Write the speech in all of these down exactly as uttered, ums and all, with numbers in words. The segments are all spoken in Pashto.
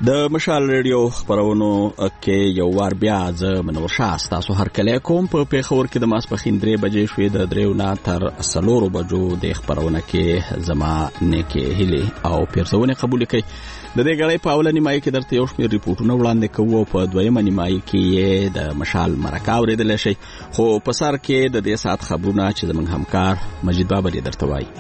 د مشال ریډیو خبرونو کې یو وار بیا زه منور شاه تاسو هر کله کوم په پیښور کې د ماسپښین درې بجې شوې د دریو نه تر څلورو بجو د خبرونه کې زما نیکه هلي او پیرسونه قبول کړي. د دې غړې په اولنی مای کې درته یو شمېر ریپورتونه وړاندې کوو او په دویمه نیمای کې د مشال مرکه اوریدل شي، خو په سر کې د دې سات خبرونه چې زموږ همکار مجید بابا دې درته وایي.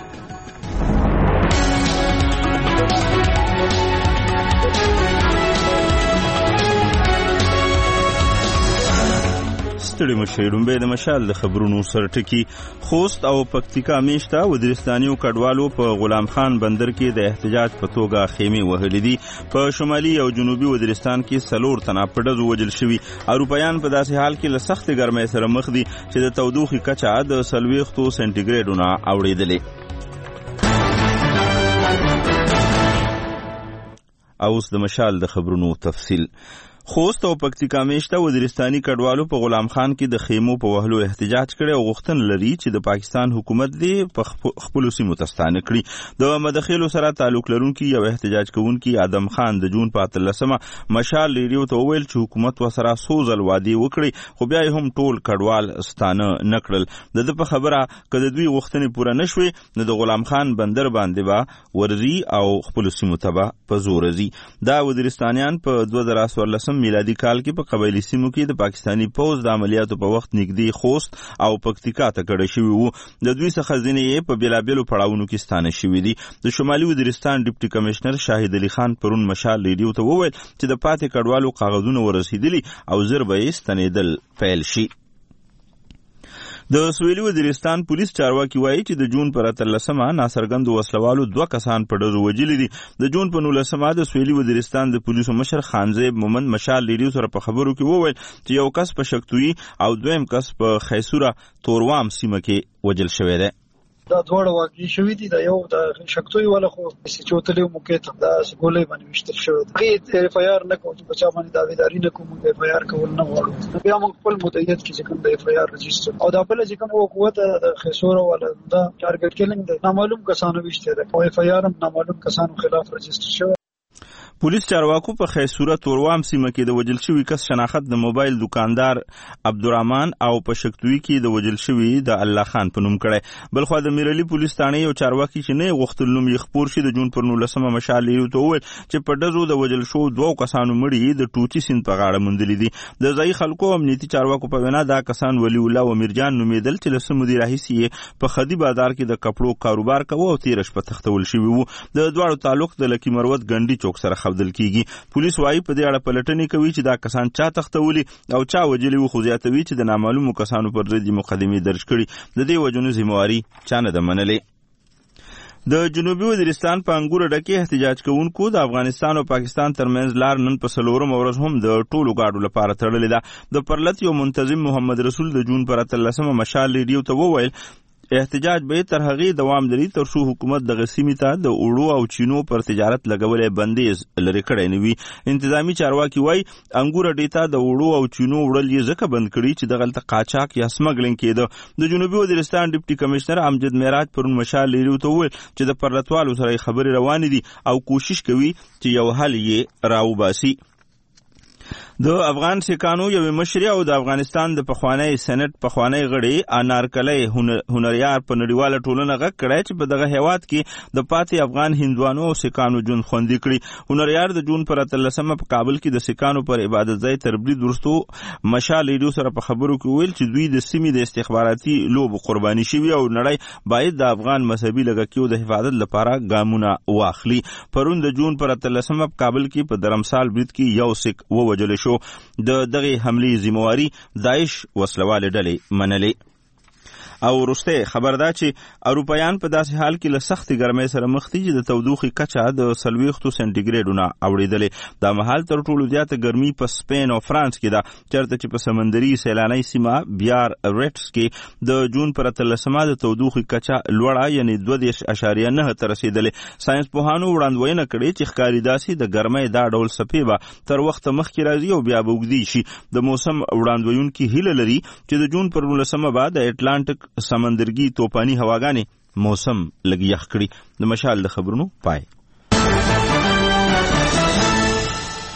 ستړي مشرون به د مشال د خبرونو سرټکی. خوست او پکتیکا میشته ودرستانیو کډوالو په غلام خان بندر کې د احتجاج په توګه خیمه وهلې دي. په شمالي او جنوبي ودرستان کې سلور تنه په ډزو وجل شوي. اروپایان په داسې حال کې له سخت ګرمۍ سره مخ دي چې د تودوخې کچه د څلوېښتو سنټیګریډونه اوړېدلې. اوس د مشال د خبرونو تفصیل. خوست او پکتیکا میشته ودرستاني کډوالو په غلام خان کې د خیمو په وهلو احتجاج کړي او غوښتنه لري چې د پاکستان حکومت دې په خپل سیمو تستانه کړي. د مداخلو سره تعلق لرونکي یو احتجاج کوونکي ادم خان د جون په اتلسمه مشال ریډیو ته وویل چې حکومت وسره سوزل وادي وکړي، خو بیا هم ټول کډوال ستانه نکړل. د په خبره کله دوی غوښتنې پوره نشوي نو د غلام خان بندر باندې با ورزي او خپل سیمو ته په زور زی. دا ودرستانیان په دوه زره څوارلسم میلادي کال کې په قبایلی سیمو کې د پاکستانی پوز د عملیاتو په وخت نږدې خوست او پکتیکا ته کډه شوي وو. د دوی څخه ځینې یې په بېلابېلو پړاوونو کې ستانه شوي دي. د شمالي ودرستان ډیپټي کمشنر شاهد علي خان پرون مشال ریډیو ته وویل چې د پاتې کډوالو کاغذونه ورسېدلي او ژر به یې ستنېدل پیل شي. د سویلي ودرستان پولیس چارواکي وایي چې د جون پر اتلسمه ناڅرګندو وسلوالو دوه کسان په ډزو وجلي دي. د جون په نولسمه د سویلي ودرستان د پولیسو مشر خانزیب مومند مشال ریډیو سره په خبرو کې وویل چې یو کس په شکتویي او دویم کس په خیسوره توروام سیمه کې وجل شوی دی. دا دواړه واقعي شوي دي. دا یو د شکتوي والا خو چې چوتلې موقع ته دا ګولې باندې وشتل شوی دی. هغه اف آی آر نه کوي چې بچا باندې داویداری نه کوي. اف آی آر کول نه غواړو. بیا موږ خپل مدیریت کې چې کوم د اف آی آر رجسټر او دا بل چې کوم قوت د خسوره والا دا ټارګټ کیلینګ د نامعلوم کسانو وشته ده او اف آی آر هم نامعلوم کسانو خلاف رجسټر شوی. پولیس چارواکو په خیسوره توروام سیمه کې د وجل شوي کس شناخت د موبایل دکاندار عبدالرحمن او په شکتوي کې د وجل شوي د الله خان په نوم کړی. بلخوا د میرلی پولیس تانه یو چارواکي چې نه غوښتل نوم یې خپور شي د جون پر نولسمه مشال ریډیو ته وویل چې په ډزو د وجل شو دوه کسانو مړي د ټوچي سیند په غاړه موندلي دي. د ځایي خلکو امنیتي چارواکو په وینا دا کسان ولی الله او میرجان نومیدل چې له سمو دی راهیسي په خدي بازار کې د کپړو کاروبار کوي او تیرش په تختول شوی وو. د دواړو تعلق د لکی مروت ګنډي چوک سره خودل کیږي. پولیس وايي په دې اړه پلټنې کوي چې دا کسان چا تختولي او چا وجلي وو، خو زیاتوي چې د نامعلومو کسانو پر ضد مقدمې درج کړي. د دې وجونو ذمہواري چا نه ده منلې. د جنوبي وزیرستان په انګور ډکه احتجاج کوونکو د افغانستان او پاکستان ترمنځ لار نن په څلورم ورځ هم د ټولو گاډو لپاره تړلې ده. د پرلط یو منتظم محمد رسول د جون پر اتلسمه مشال ریډیو ته وویل احتجاج به تر هغې دوام لري تر څو حکومت دغه سیمې ته د اوړو او چینو پر تجارت لګولې بندیز لرې کړی نه وي. انتظامی چارواکي وایي انګور اډې ته د اوړو او چینو وړل یې ځکه بند کړي چې دغلته قاچاق یا سمګلینګ کېده. د جنوبي وزیرستان ډیپټي کمشنر امجد معراج پرون مشال ریډیو ته وویل چې د پرلتوالو سره خبرې روانې دي او کوشش کوي چې یو حل یې راوباسي. د افغان سیکانو یو مشر او د افغانستان د پخوانی سېنات پخوانی غړي انارکلی هنریار په نړیواله ټولنه غږ کړی چې په دغه هیواد کې د پاتې افغان هندوانو او سیکانو ژوند خوندي کړي. هنریار د جون پر اتلسمه په کابل کې د سیکانو پر عبادت ځای تربرید وروستو مشال ریډیو سره په خبرو کې ویل چې دوی د سیمې د استخباراتي لوبو قرباني شوي او نړۍ باید د افغان مذهبي لږکیو د حفاظت لپاره ګامونه واخلي. پرون د جون پر اتلسمه په کابل کې په درمسال برید کې یو سیک ووجل شو. د دغه حملې ذمہواري داعش وسلواله ډلې منلې. او ورسته خبر دا چې اروپایان په داسې حال کې له سخت ګرمۍ سره مخ دي چې د تودوخې کچه د څلوېښتو سنټیګریډونه اوړېدلې. دا مهال تر ټولو زیاته ګرمي په سپین او فرانس کې ده، چېرته چې په سمندري سیلانۍ سیمه بیار ریټس کې د جون پر اتلسمه د تودوخې کچه لوړه یعنی دوه دېرش اعشاریه نهه ته رسېدلې. ساینس پوهانو وړاندوینه کړې چې ښکاري داسې د ګرمۍ دا ډول څپې به تر وخته مخکې راځي او بیا به اوږدې شي. د موسم وړاندوینونکي هیله لري چې د جون پر نولسمه به د اټلانټک سمندرګي توپاني هواګانې موسم لږ یخ کړي. د مشال د خبرونو پای.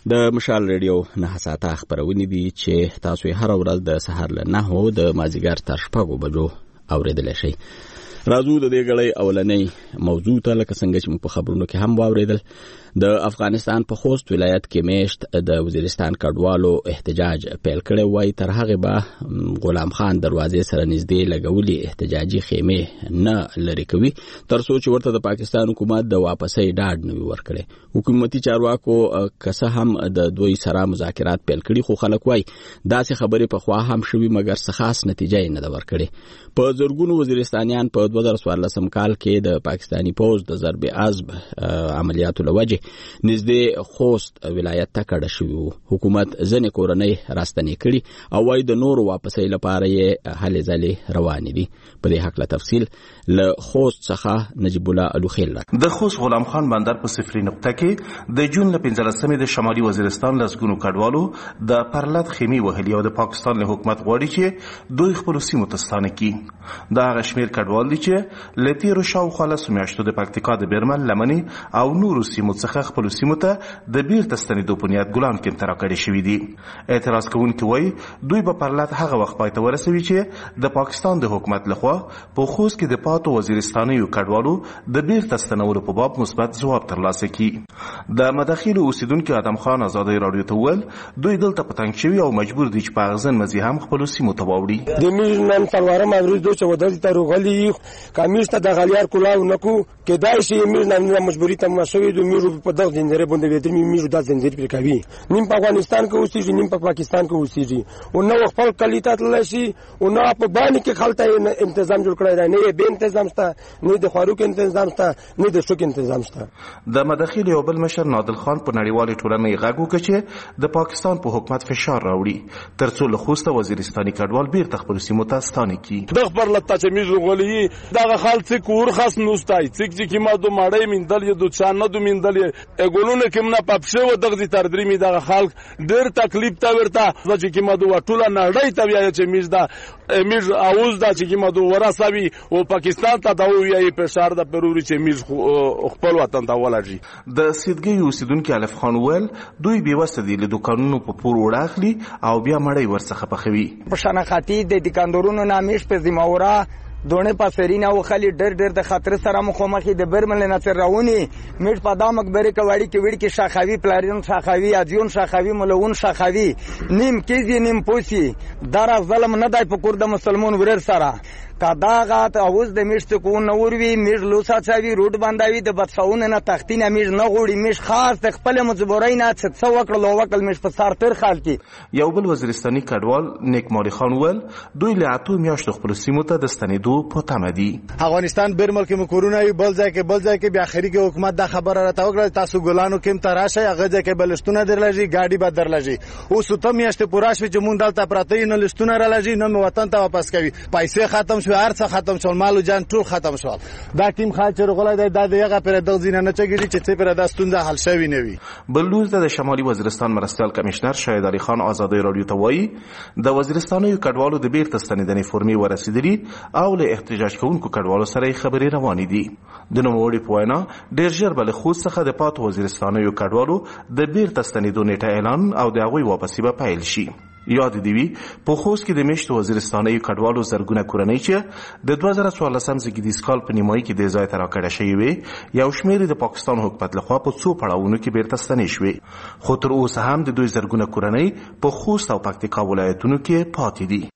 د مشال ریډیو نه ساعته خبرونه دي چې تاسو هر ورځ د سهار له نهو د مازیګر تر شپږو بجو اوریدل شي. راځو د دې غړې اولنۍ موضوع ته لکه څنګه چې په خبرونو کې هم واوریدل. د افغانستان په خوست ولایت کې میشت د وزیرستان کډوالو احتجاج پیل کړی وای. تر هغه به غلام خان دروازې سره نږدې لګولي احتجاجي خیمه نه لري کوي تر څو چې ورته د پاکستان حکومت د واپسۍ ډاډ نه ورکړي. حکومتي چارواکو کسه هم د دوی سره مذاکرات پیل کړي خو خلک وای داسې خبرې په خوا هم شوي مګر څه خاص نتیجه نه ده ورکړي. په زرګونو وزیرستانیان په دوه زره څوارلسم کال کې د پاکستانی پوز د ضرب عزب عملیاتو لوجه نږدې خوست ولایت ته کډه شوی وو. حکومت ځنې کورنۍ راستنې کړي او وايي د نورو واپسۍ لپاره یې هلې ځلې روانې دي. په دې حق له تفصیل له خوست څخه نجیب الله الوخیل را. د خوست غلام خان بندر په صفري نقطه کې د جون له پنځلسمې د شمالي وزیرستان لسګونو کډوالو د پرلط خیمې وهلي او د پاکستان له حکومت غواړي چې دوی خپل سیمو ته ستانه کړي. دا هغه شمېر کډوال دي چې له تیرو شاوخوا لسو میاشتو د پکتیکا د بیرمل لمنې او نورو سیمو څخه خپل سیمو ته د بیرته ستنېدو په نیت ګلان کې ترا کړي شوي دي. اعتراض کوونکي وایي دوی به پرلط هغه وخت پای ته ورسوي چې د پاکستان د حکومت لخوا په خوست کې د پاتو وزیرستانیو کډوالو د بیرته ستنولو په باب مثبت ځواب ترلاسه کړي. د مداخلو اوسیدونکي ادم خان ازادۍ راډیو ته وویل دوی دلته په تنګ شوي او مجبور دي چې په اغزن مزي هم خپل سیمو ته واوړي. د میز نن څلورم ورځ دوی چې ودل ته روغلي کامیز ته د غلیار کولاو نکو کېدای شي میز نن مجبوری ته مسوي د میرو په دغه زنجیره باندې ویل می میرو د زنجیر پر کوي. نیم په افغانستان کې اوسېږي نیم په پاکستان کې اوسېږي او نو خپل کلیته تل شي او نو په باندې کې خلته تنظیم جوړ کړی دی. نه به تنظیم شته نه د خاروق تنظیم شته نه د شوک تنظیم شته. د مداخلې او بل مشر نادل خان په نړیوالې ټولنې غږ وکړ چې د پاکستان په حکومت فشار راوړي ترڅو له خوسته وزیرستاني کډوال بیرته خپل سیمو ته ستانه کړي. د خبر لته چې میز غولي دغه خالص کور خاص نوستای چې چې ما دو ماړې من دل یو څان نه دو من دل اګولونه کوم نه پپشه و دغه تر درې می دغه خلک ډېر تکلیف تا ورته چې ما دو ټوله نړۍ ته ویای چې میز دا میز اوز دا چې ما دو ورسوي او پاکستان ته دا ویای په شهر د پروري چې میز خپل وطن ته ولري. د سیدګي اوسیدونکو الف خان ویل دوی به وسدي له دکانونو په پور وړاخلي او بیا مړی ورڅخه پخوي. په شناختی د دکاندارونو نامیش په زموره دونه پاسرینا او خلی ډر ډر د خطر سره مخامخې د برمل نصر راونی میټ په دامک بری کوړی کې وړ کې شاخوي پلارین شاخوي اجون شاخوي ملون شاخوي نیم کېږي نیم پوسی در ظلم نه دای په کور د مسلمان ورر سره کداغات اوس د میشت کو نوروي میز لوسا چاوي روډ باندې د بدفعون نه تختینه میز نه غوړي میز خاص د خپل مجبورای نه څه څو وکړ لو وکړ میز په سر تر خال کې. یو بل وزیرستاني کډوال نیک مولوی خان ول دوی له اتو میاشتو خپل سیمو ته د ستنېدو په تمه دي. افغانستان برمل کې مکورونه بل ځای کې بل ځای کې بیا اخري کې حکومت دا خبره راته وکړه تاسو ګلانو کې تراشه هغه ځای کې بلستونه درلږي گاډي به درلږي او ستو میاشتې پوراش چې مونږ دلته پراته نه لستونه رالږي نو وطن ته واپس کوي پیسې ختم شو هر څه ختم شول مالو جان ټول ختم شول. دا ټیم خاطر غولای دی دا دغه پر د ځینې نه چګری چې څه پر د ستونزه حل شوی نه وي. بلوز د شمالي وزیرستان مرستیال کمشنر شاهد علي خان آزادۍ راډیو ته وایي د وزیرستاني کډوالو د بیرته ستنېدنې فورمې ورسېدلي او له احتجاج کوونکو کډوالو سره خبرې روانې دي. د نوموړي په وینا ډېر ژر به له خوست څخه د پاتو وزیرستانیو کډوالو د بیرته ستنېدو نیټه اعلان او د هغوی واپسي به پیل شي. یاد دی وی په خوست کې د میشت وزیرستاني کډوالو زرګونه کورنۍ چې د دوه زره څوارلسم زیږدیز کال په نیمایي کې د ځای ته راکړه شوی وي یو شمېر د پاکستان حکومت لخوا په څو پړاوونو کې بیرته ستنې شوې خو تر اوسه هم د دوی زرګونه کورنۍ په خوست او پکتیکا ولایتونو کې پاتې دي.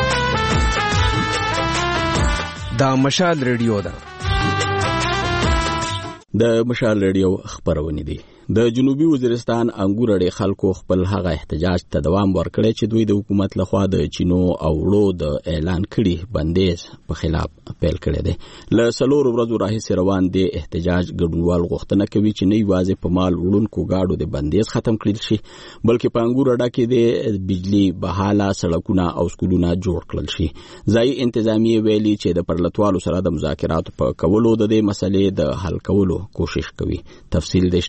دا مشال ریډیو ده. د مشال ریډیو خبرونه دي. د جنوبي وزیرستان انګورړې خلکو خپل هغه احتجاج ته دوام ورکړی چې دوی د حکومت لخوا د چینو او وړو د اعلان کړي بندیز په خلاف پیل کړی دی. له څلورو ورځو راهیسې روان دی احتجاج ګډونوال غوښتنه کوي چې نه یوازې په مال وړونکو ګاډو د بندیز ختم کړل شي بلکې په انګورړه کې د بجلی بحاله سړکونه او سکولونه جوړ کړل شي. ځایي انتظامیه ویلي چې د پرلتوالو سره د مذاکراتو په کولو د دې مسلې د حل کولو کوشش کوي. تفصیل د اشتیاق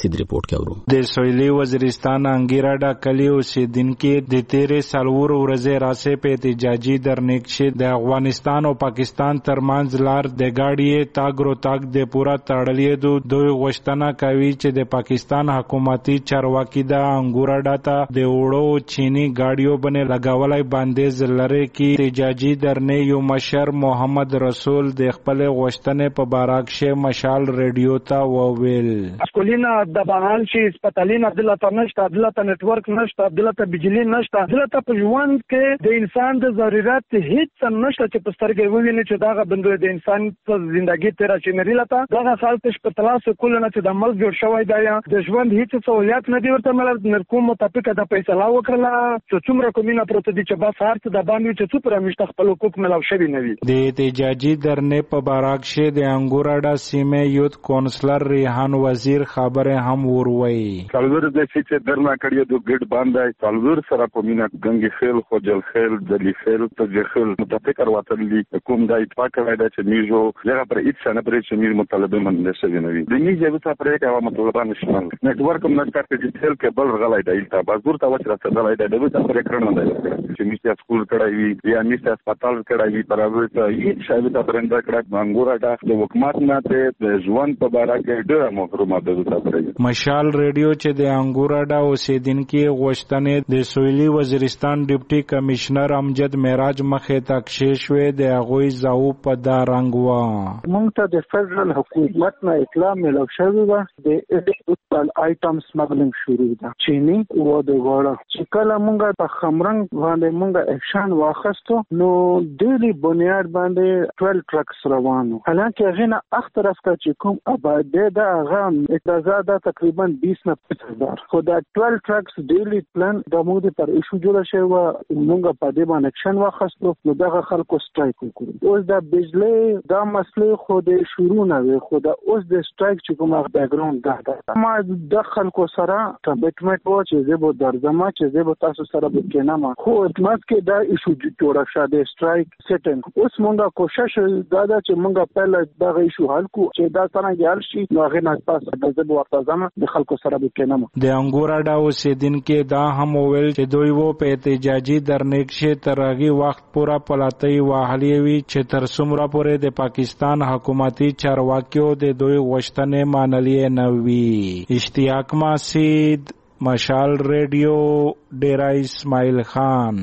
مزید رپورټ کوي. د سویلي وزیرستان انګیراډا کلی اوسیدونکو د تیرې سلور ورځې راسه په احتجاجي درنکشه د افغانستان او پاکستان ترمنځ لار د گاډي تاګرو تاګ د پورا تړلې دو دوی غوښتنه کوي چې د پاکستان حکومتي چارواکي د انګیراډا ته د وړو چینی گاډیو باندې لګاولای باندې لری کې احتجاجي درنه یو مشر محمد رسول د خپل غوښتنې په باراکشه مشال ریډیو ته وویل اسکولینا د بهال شي سپټالینا دلته نشته دلته نتورک نشته دلته بجلی نشته دلته په ژوند کې د انسان د ضرورت هیڅ نشته چې په سترګې وویني چې دا بندو د انسان په ژوندۍ تیر شي نه لته دا خالص په تلاش کول نه چې د عمل جوړ شوی دی د ژوند هیڅ سہولیت نه دی ورته مل نرکوم مطابق د فیصله وکړه چې څومره کومینه پروت دي چې بس هرڅ د باندې چې څومره مشت خپل حقوق ملو شوی نه وي. د احتجاجي درنه په باراکشه د انګوراډا سیمه یوت کونسلر ریحان وزیر خبره هم وروي څلور د چې درنه کړی د ګډ باندې څلور سره کومینه ګنګي خیل خوجل خیل دلی خیل ته خیل متفق وروتلی کوم د اتفاق راځي چې میجو لږه پر هیڅ نه پرې چې میز مطالبه منل شوی نه وي د میجو په پرې کې هغه مطالبه نشمل نتورک هم نشته چې ډیټیل کېبل غلای دی تا بازور ته وچ راځي غلای دی دغه څه پرې کړنه دی چې میسته سکول کړای وي یا میسته هسپتال کړای وي پرابر ته هیڅ شاید ته پرنده کړه انګوراډا د حکومت نه ته د ژوند په اړه کې ډېر محرومه ده. مشال ریډیو چې د انګوراډا اوسیدونکو غوښتنې د سویلي وزیرستان ډیپټي کمشنر امجد معراج مخې ته کښېښوي د هغوی زاو په دا رنګ و موږ ته د فدرال حکومت نه اطلاع ملو شوې وه د ایلیګل آیټم سمګلینګ شروع ده چینی و د غوړه چې کله موږ په خمرنګ باندې موږ اکشن واخستو نو ډیلی بنیاد باندې ټویل ټرکس روانو حالانکه هغه نه اخ طرف ته چې کوم آباده ده هغه اعتراضات ده تقریبا بیس نه پنځه هزار خو دا ټویل ټرکس ډیلی پلان د موږ پر ایشو جوړ شوی و موږ په دې باندې اکشن واخستو نو دغه خلکو سټرایک وکړو اوس د بجلی دا مسله خو د شروع نه وي خو د اوس د سټرایک چې کومه بیک ګراوند ده ما د خلکو سره کمټمنټ و چې زه به درځم چې زه به تاسو سره به کېنم خو اتمات کې دا ایشو جوړ شوه د سټرایک سیټن اوس موږ کوشش دا ده چې موږ په دغه ایشو حل کو چې دا څنګه حل شي نو هغه نه تاسو د زه به ورته ځم د خلکو سره به کېنم. د انګوراډا اوسیدونکو دا هم وویل چې دوی وو په احتجاجي درنکشه تر هغه وخت پورا پلاتۍ واهلي وي چې تر څومره پورې د پاکستان حکومتي چارواکیو د دوی غوښتنې منلې نه وي. اشتیاق ماسید مشال ریډیو ډیرا اسماعیل خان.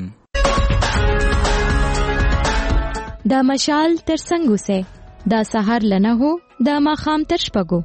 دا مشال تر څنګه سه دا سحر لنه هو دا ماخام تر شپږو.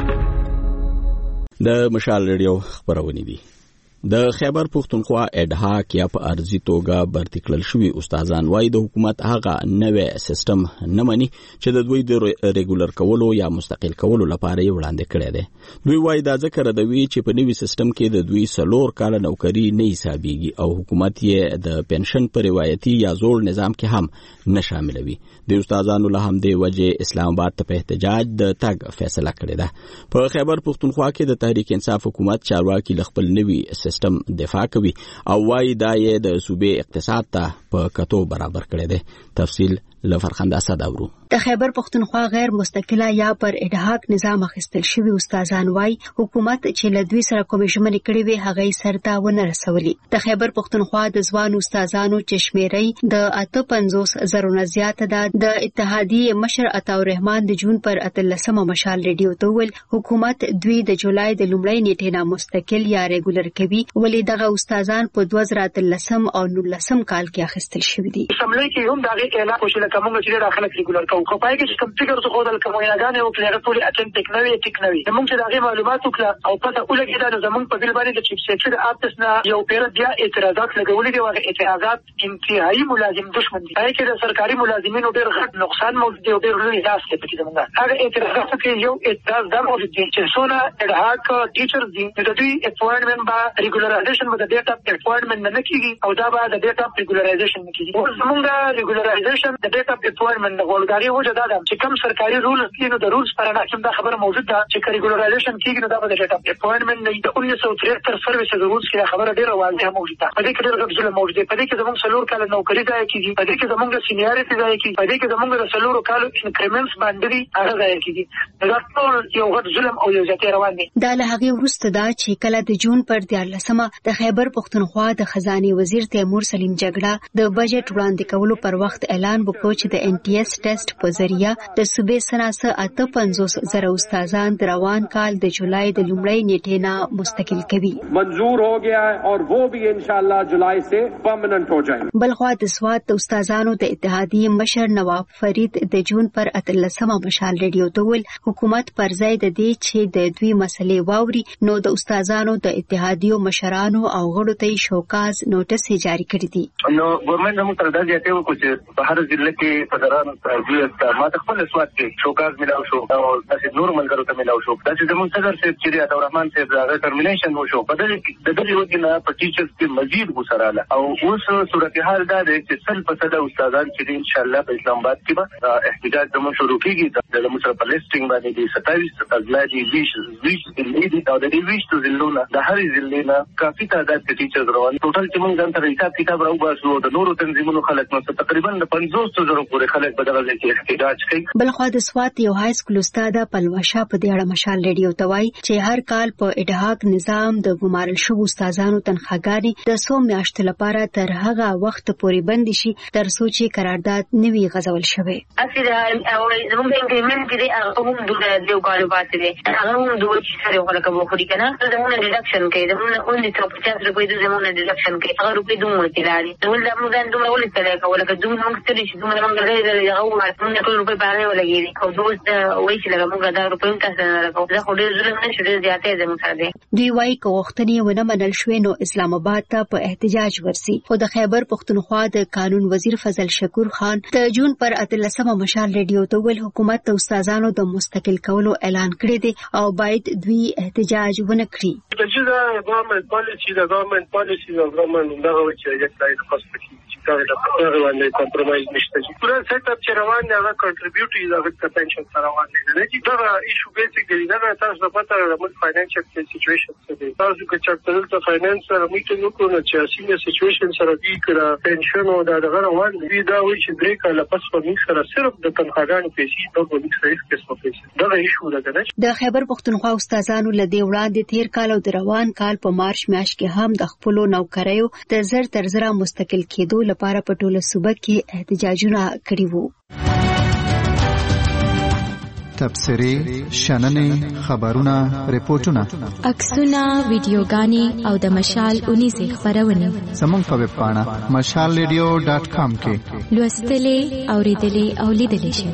د مشال ریډیو خبرونه دي. د خیبر پختونخوا اډهاک یا په ارزي توګه برتی کړل شوی استادان وایي د حکومت هغه نوې سیستم نه مني چې د دوی د ریګولر کولو یا مستقل کولو لپاره یې وړاندې کړی دی. دوی وایي دا ذکر دوی چې په نوي سیستم کې د دوی سلور کال نوکری نه حسابيږي او حکومت یې د پنشن پر روایتي یا زوړ نظام کې هم نه شاملوي. د استادانو له همدې وجه اسلام آباد ته په احتجاج د تګ فیصله کړې ده. په خیبر پختونخوا کې د تحریک انصاف حکومت چارواکي خپل نوي سیستم دفاع کوي او وايي دا یې د صوبې اقتصاد ته په کتو برابر کړی دی. تفصیل لفرخنده اسد اورو. د خیبر پختونخوا غیر مستقله یا پر اډهاک نظام اخیستل شوی استادان وای حکومت چې له دوی سره کومې ژمنې کړې وي هغه سرته ونه رسولي. د خیبر پختونخوا د ځوان استادانو چې شمیرې د اته پنځوس زرو نه زیات ده. د اتحادیې مشر عطا الرحمن د جون پر اتلسمه مشال ریډیو ته ویل حکومت دوی د جولای د لومړۍ نیټې نه مستقل یا ریګولر کوي ولې دغه استادان په دوه زره اتلسم او نولسم کال کې اخیستل شوی دي. سملې کې هم دغه اعلان کوشل کوم چې داخله ریګولر کوو خو پای کې کوم فکر څه خدای کوم یاګانې او کلیغه ټول اتنټیک نوې ټیک نوې موږ چې دغه معلومات وکړه او پته ولګی دا زمونږ په بل باندې د چیف سیکرټری آفیس نه یو پیر بیا اعتراضات لګولې دي واغه اعتراضات انتهایی ملازم دشمن دي پای کې د سرکاري ملازمینو ډېر غټ نقصان موجود دی او ډېر لوی لاس کې پکې زمونږ هغه اعتراضات کې یو اعتراض دا موجود دی چې څونه اډهاک ټیچر دي د دوی اپوینټمنت با ریګولرایزیشن به د ډیټا اپوینټمنت نه کیږي او دا به د ډیټا ریګولرایزیشن نه کیږي زمونږ ریګولرایزیشن د ډیټا اپوینټمنت غوړګاری هغه وجه دا ده چې کوم سرکاري رولز دي نو د رولز پر اساس دا خبره موجود ده چې کریګولرایزیشن کیږي نو دا به د ډیټا اپوینټمنت نه د انیس سو تریهتر سرویسز رولز کې خبره ډیره واضحه موجوده ده. په دې کې ډېر غوښتل موجود دی. په دې کې زموږ څلور کال نوکری ځای کیږي، په دې کې زموږ سینیاریټي ځای کیږي، په دې کې زموږ د څلور کالو انکریمنټس باندې هغه ځای کیږي. دا ټول یو غټ ظلم او یو ځای روان دي. دا له هغه وروسته دا چې کله د جون پر دیارلسمه د خیبر پښتونخوا د خزانه وزیر تیمور سلیم جګړه د بجټ وړاندې کولو پر وخت اعلان وکړ چې د ان ټي اس ټیسټ په ذریعہ د صوبې سناسه اته پنځوس زره استادان د روان کال د جولای د لومړۍ نیټې نه مستقل کوي. منظور हो गया है और वो भी इंशाल्लाह जुलाई से परमानेंट हो जाएंगे. بلخوا د سوات د استادانو د اتحادیې مشر نواب فرید د جون پر اتلسمه مشال ریډیو ته ویل حکومت پر ځای د دې چې د دوی مسلې واوري نو د استادانو د اتحادیو مشرانو او غړو ته شوکاز نوټس جاری کړی دي. نو ګورنمنت هم تر دا ځای ته وکړي چې په هر ضلع کې فدرالو ترجیح ما خپل سوات کې شوکاز ملاو شو او تاسو نور ملګرو ته ملاو شو. دا چې زموږ صدر صاحب چې عبد الرحمن صاحب دا ټرمینیشن وشو په دې کې د دې وجه نه په ټیچرز کې مزید وسراله او اوس صورتحال دا دی چې سل په سل استادان چې ان شاء الله په اسلام آباد کې به احتجاج زموږ شروع کیږي د موږ په لیسټینګ باندې د ستایس تګلاجی ویش ویش د لیدي او د دې ویش ته زلونه د هرې زلینه کافي تعداد کې ټیچرز روان ټوټل چې موږ ځان ته حساب کتاب راو باسو د نورو تنظیمونو خلک نو تقریبا پنځوس زره پورې خلک په دغه ځای کې احتجاج کوي. بلخوا د سوات یو های سکول استاد پلوشا په دې اړه مشال ریډیو ته وایي چې هر کال په اډهاک نظام د ګمارل شوو استادانو تنخواګانې د څو میاشتو لپاره تر هغه وخت پورې بند شي تر څو چې قرارداد نوي غځول شوی. اصل او زموږ انګریمنت کې هغه هم د یو کال پاتې دی هغه هم د وچ سره ورکه وو خو دي کنه زموږ ډیډکشن کوي زموږ اونلي څو پچاس روپۍ د زموږ ډیډکشن کوي هغه روپۍ دومره تلاري نو زموږ د دومره ولې تلای کوله که دومره موږ تللی شي دومره موږ غیر هغه موږ ټول روپۍ باندې ولګېږي او دوست وایي چې لږ موږ دا روپۍ تاسو نه راکو دا خو ډېر ظلم نه شي ډېر زیاتې زموږ سره دی. دوی وایي که غوښتنې ونه منل شوې نو اسلام آباد ته په احتجاج ورسي. خو د خیبر پښتونخوا د قانون وزیر فضل شکور خان د جون پر اتلسمه مشال ریډیو ته ویل حکومت د استادانو د مستقل کولو اعلان کړی دی او باید دوی احتجاج ونه کړي. د جزا ګورنمنت پالیسی د ګورنمنت پالیسی د ګورنمنت دغه چې یک ځای د خاص پکې چې دا د هغه باندې کمپرمایز نشته. پورا سیټ اپ چې روان دی هغه کنټریبیوټ دی د پنشن سره روان دی. نه چې دا ایشو بیسیکلی دا تاسو په پته د موږ فاینانشل سچويشن څه دی. تاسو کې چې تاسو ته فاینانس سره میټینګ وکړو چې اسینه سچويشن سره دی کړه پنشن او دا دغه روان دی دا وایي چې درې کاله پس په موږ سره صرف د تنخواګانو پیسې د موږ سره هیڅ قسمه پیسې دا ایشو ده. د خیبر پښتونخوا استادانو له دې وړاندې تیر کال او د روان کال په مارچ میاشت کې هم د خپل نوکریو د زر تر زره مستقل کېدو لپاره په ټوله صوبه کې احتجاجونه کړي وو. تبصرې، شننې، خبرونه، ریپورتونه، عکسونه، ویډیوګانې او د مشال اونیزې خبرونه زموږ په ویب پاڼه مشال ریډیو ډاټ کام کې لوستلې، اوریدلې او لیدلې شئ.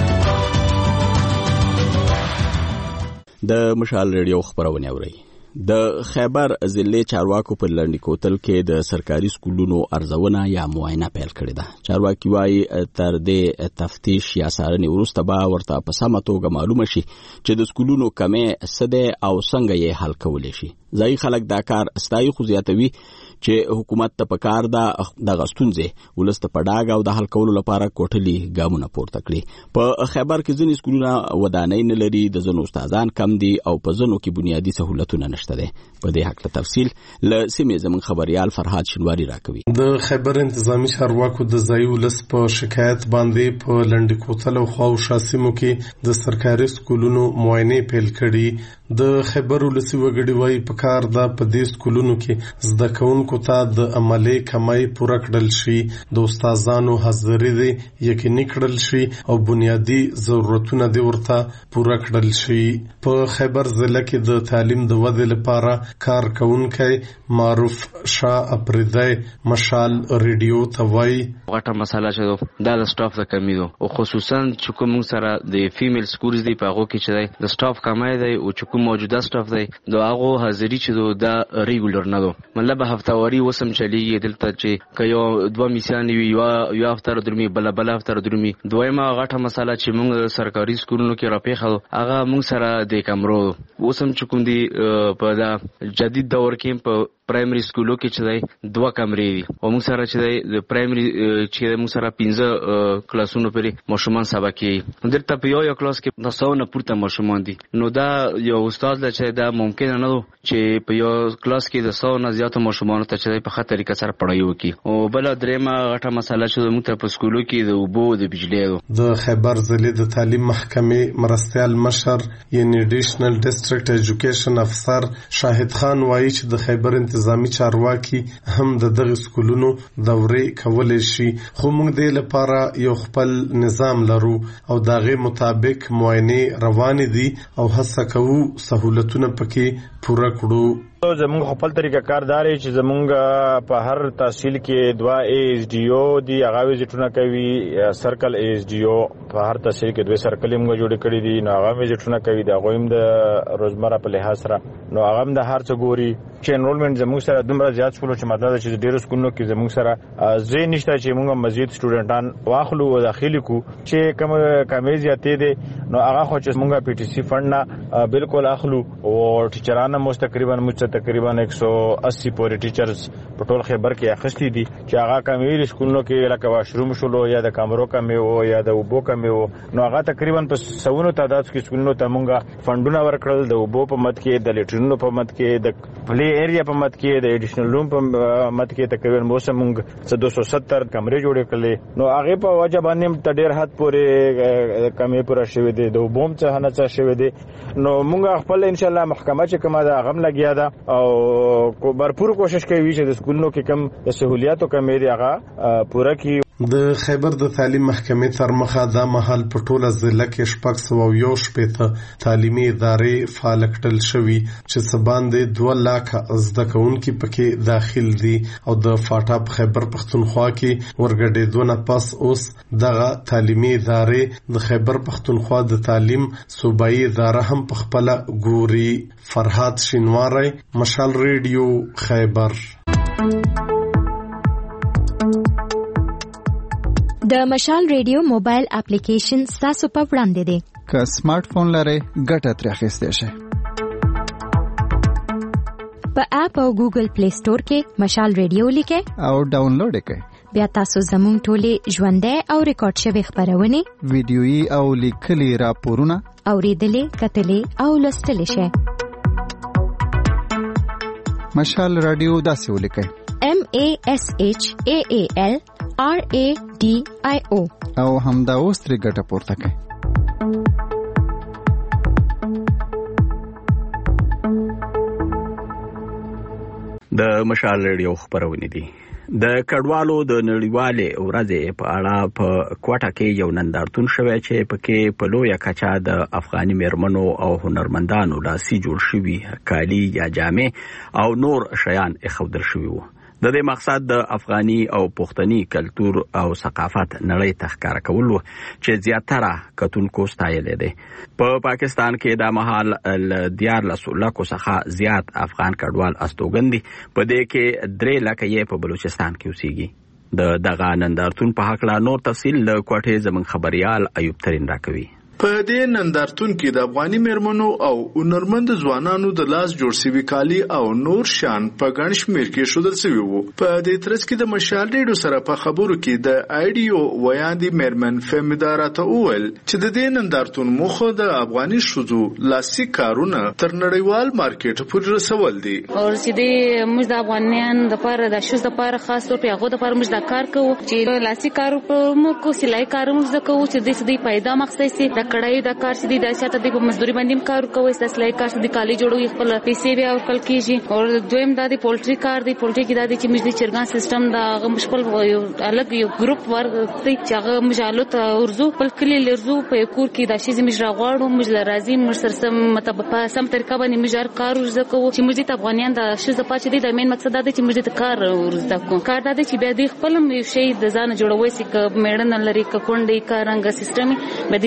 د مشال ریډیو خبرونه اورئ. د خیبر ضلع چارواکو په لړنی کوتل کې د سرکاري سکولونو ارزونه یا معاینه پیل کړې ده. چارواکي وايي تر دې تفتیش یا څارنې وروسته به ورته په سمه توګه معلومه شي چې د سکولونو کمې څه ده او څنګه یې حل کولی شي. ځایي خلک دا کار ستایي خو زیاتوي چې حکومت ته پکار ده د غستونځه ولست په ډاګ او د حل کولو لپاره کوټلي ګامونه پورته کړي. په خیبر کې ځینې سکولونه ودانۍ نه لري، د ځینو استادان کم دي او په ځینو کې بنیادی سہولتونه نشته دي. په دې حق له تفصیل له سیمې زموږ خبريال فرهاد شنواری راکوي. د خیبر انتظامی چارواکو د ځایي ولس په شکایت باندې په لنډ کوتل او خواوشا سیمو کې د سرکاري سکولونو معاینه پیل کړي. د خیبر ولسی وګړي وايي په کار ده په دې سکولونو کې زده کوونکو ته د عملي کمای پوره کړل شي، د استادانو حاضري دي یقیني کړل شي او بنیادی ضرورتونه دي ورته پوره کړل شي. په خیبر ضلع کې د تعلیم د ودې لپاره کار کوونکی معروف شاه اپریدای مشال ریډیو ته وایي غټه مسله چې دا د سټاف د کمی دو او خصوصا چې کوم سره د فیمیل سکولز دی په هغه کې چې د سټاف کمای دی او چې کوم موجوده سټاف دی د هغه حاضري کمپلسري چې دا ریګولر نه دو مطلب هفتاواری وسم چلیږي دلته چې کيو دوه میسان وی یو یو هفته درمي بل بل هفته درمي دویمه غټه مسله چې موږ سرکاري سکولونو کې راپېخل هغه موږ سره د کمرو وسم چې کوم دي په دا جدید دور کې په پرایمري سکولو کې چې دی دوه کمرې دي او موږ سره چې دی د پرایمري چې موږ سره پنځه کلاسونو پرې ماشومان سبق کوي درته په یو یو کلاس کې د سو نه پورته ماشومان دي نو دا یو استاد له چې دا ممکن نه و چې په یو کلاس کې د سو نه زیاتو ماشومانو ته چې په خاطر طریقه سره پړایو وکړي او بل درېمه غټه مسله چې موږ ته په سکولو کې د اوبو د بجلی د خیبر ضلع د تعلیم محکمې مرستیال مشر یعنی اډیشنل ډیسټریکټ ایجوکیشن افسر شاهد خان وایي چې د خیبر انتظامی چارواکي هم د دغه سکولونو دورې کولای شي خو موږ د لپاره یو خپل نظام لرو او دغه مطابق معاینه روان دي او هڅه کوو سہولتونه پکې پوره کړو زمونږ خپل طریقه کارداري چې زمونږ په هر تحصیل کې دوا ایس ډي او دی هغه وزټونه کوي سرکل ایس ډي او په هر تحصیل کې دوه سرکل موږ جوړ کړی دي نو هغه وزټونه کوي دا غویم د روزمره په لحاظ سره نو هغه هم د هر څه ګوري چې انرولمنت زموږ سره دومره زیات شول چې مطلب چې ډیرو سکولونو کې زموږ سره زه نشته چې موږ مزید سټوډنټان واخلو او داخلي کو چې کوم کمې زیاتې دي نو هغه خو چې موږ پی ټي سي فند نه بالکل اخلو او ټیچرانو مو تقریبا مو تقریبا ایک سو اسی پورې ټیچرز په ټول خیبر کې اخستې دي چې هغه کمې سکولونو کې لکه واشروم شولو یا د کمرو کمې او یا د اوبو کمې او نو هغه تقریبا په سونو تعداد کې سکولونو ته موږ فندونه ورکړل د اوبو په مت کې د لیټرینو په مت کې د پلی ایریا په مت کې د ایډیشنل روم په مت کې تقریبا موسم موږ دو سو ستر کمرې جوړې کړلې نو هغه په وجه باندې ت ډېر حد پورې کمې پوره شوې دي د اوبو څخه نه څه شوې دي نو موږ خپل ان شاء الله محکمه چې کومه دا غم لګیا ده او کو برپور کوشش کوي چې د سکولونو کې کم سہولیاتو کمې دي هغه پوره کی د خیبر د تعلیم محکمې تر مخه دا مهال په ټوله ضلع کې شپږ سوه یو شپېته تعلیمي ادارې فعال کړل شوي چې څه باندې دوه لاکه زده کوونکي پکې داخل دي او د فاټا په خیبر پښتونخوا کې ورګډېدو نه پس اوس دغه تعلیمي ادارې د خیبر پښتونخوا د تعلیم صوبایي اداره هم په خپله ګوري. فرهاد شینواری، مشال ریډیو، خیبر. د مشال ریډیو موبایل اپلیکیشن تاسو په وړاندې دی. که سمارټ فون لرئ ګټه ترې اخیستی شئ. په اپ او ګوګل پلی سٹور کې مشال ریډیو لیکئ او ډاونلوډ یې کړئ. بیا تاسو زموږ ټولې ژوندۍ او ریکارډ شوي خپرونې، ویډیويي او لیکلي راپورونه اورېدلې، کتلې او لوستلی شئ. مشال رادیو داسې ولیکئ: M A S H A A L R A D I O او همدا اوس ترې ګټه پورته کړئ. د مشال ریډیو خبرونه دي. د کډوالو د نړیوالې ورځې په اړه په کوټه کې یو نندارتون شوی چې پکې په لویه کچه د افغاني میرمنو او هنرمندانو لاسي جوړ شوي کالي یا جامې او نور شیان ایښودل شوي وو. د دې مقصد د افغاني او پښتني کلتور او ثقافت نړۍ ته ښکاره کول و چې زیاتره کتونکو ستایلې دي. په پاکستان کې د مهال ل دیارلسو لکو څخه زیات افغان کډوال استوګن دي، په دې کې درې لکه یې په بلوچستان کې اوسېږي. د دغه نندارتون په هکله نور تفصیل له کوټې زموږ خبريال ایوب ترین راکوي. په دې نندارتون کې د افغاني میرمنو او هنرمند ځوانانو د لاس جوړ شوي کالي او نور شیان په ګڼ شمېر کې ښودل شوي وو. په دې ترڅ کې د مشال ریډیو سره په خبرو کې د آیډیو ویاندې میرمن فهمیده راته وویل چې د دې نندارتون موخه د افغاني ښځو لاسي کارونه تر نړیوال مارکیټ پورې رسول دي. او چې د موږ د افغانیان لپاره د ښځو لپاره خاص طور په هغه لپاره موږ دا کار کوو چې لاسي کار کوو، سلای کار موږ زده کوو چې د دې پیدا مقصد سي کړای دا کار چې د سیاست د مزدوري باندې کار کوي، د سلای کار چې د کالي جوړوي، خپل پیسې بیا ورکول کیږي. او دویم دا د پولټري کار دی. پولټري کې دا د چې موږ د چرګان سیستم دا مشکل یو الګ یو ګروپ ورته چې هغه مجالو ته ورزو خپل کلی لرزو په کور کې دا شی موږ راغواړو، موږ لرازي موږ سره سم مطلب په سم طریقه باندې موږ کار ورزه کوو چې موږ د افغانیان د شزه پاتې دي. د مین مقصد دا دی چې موږ د کار ورزه کوو. کار دا دی چې بیا د خپل یو شی د ځان جوړوي چې میړن لري کونډې کارنګ سیستم به د ځان ته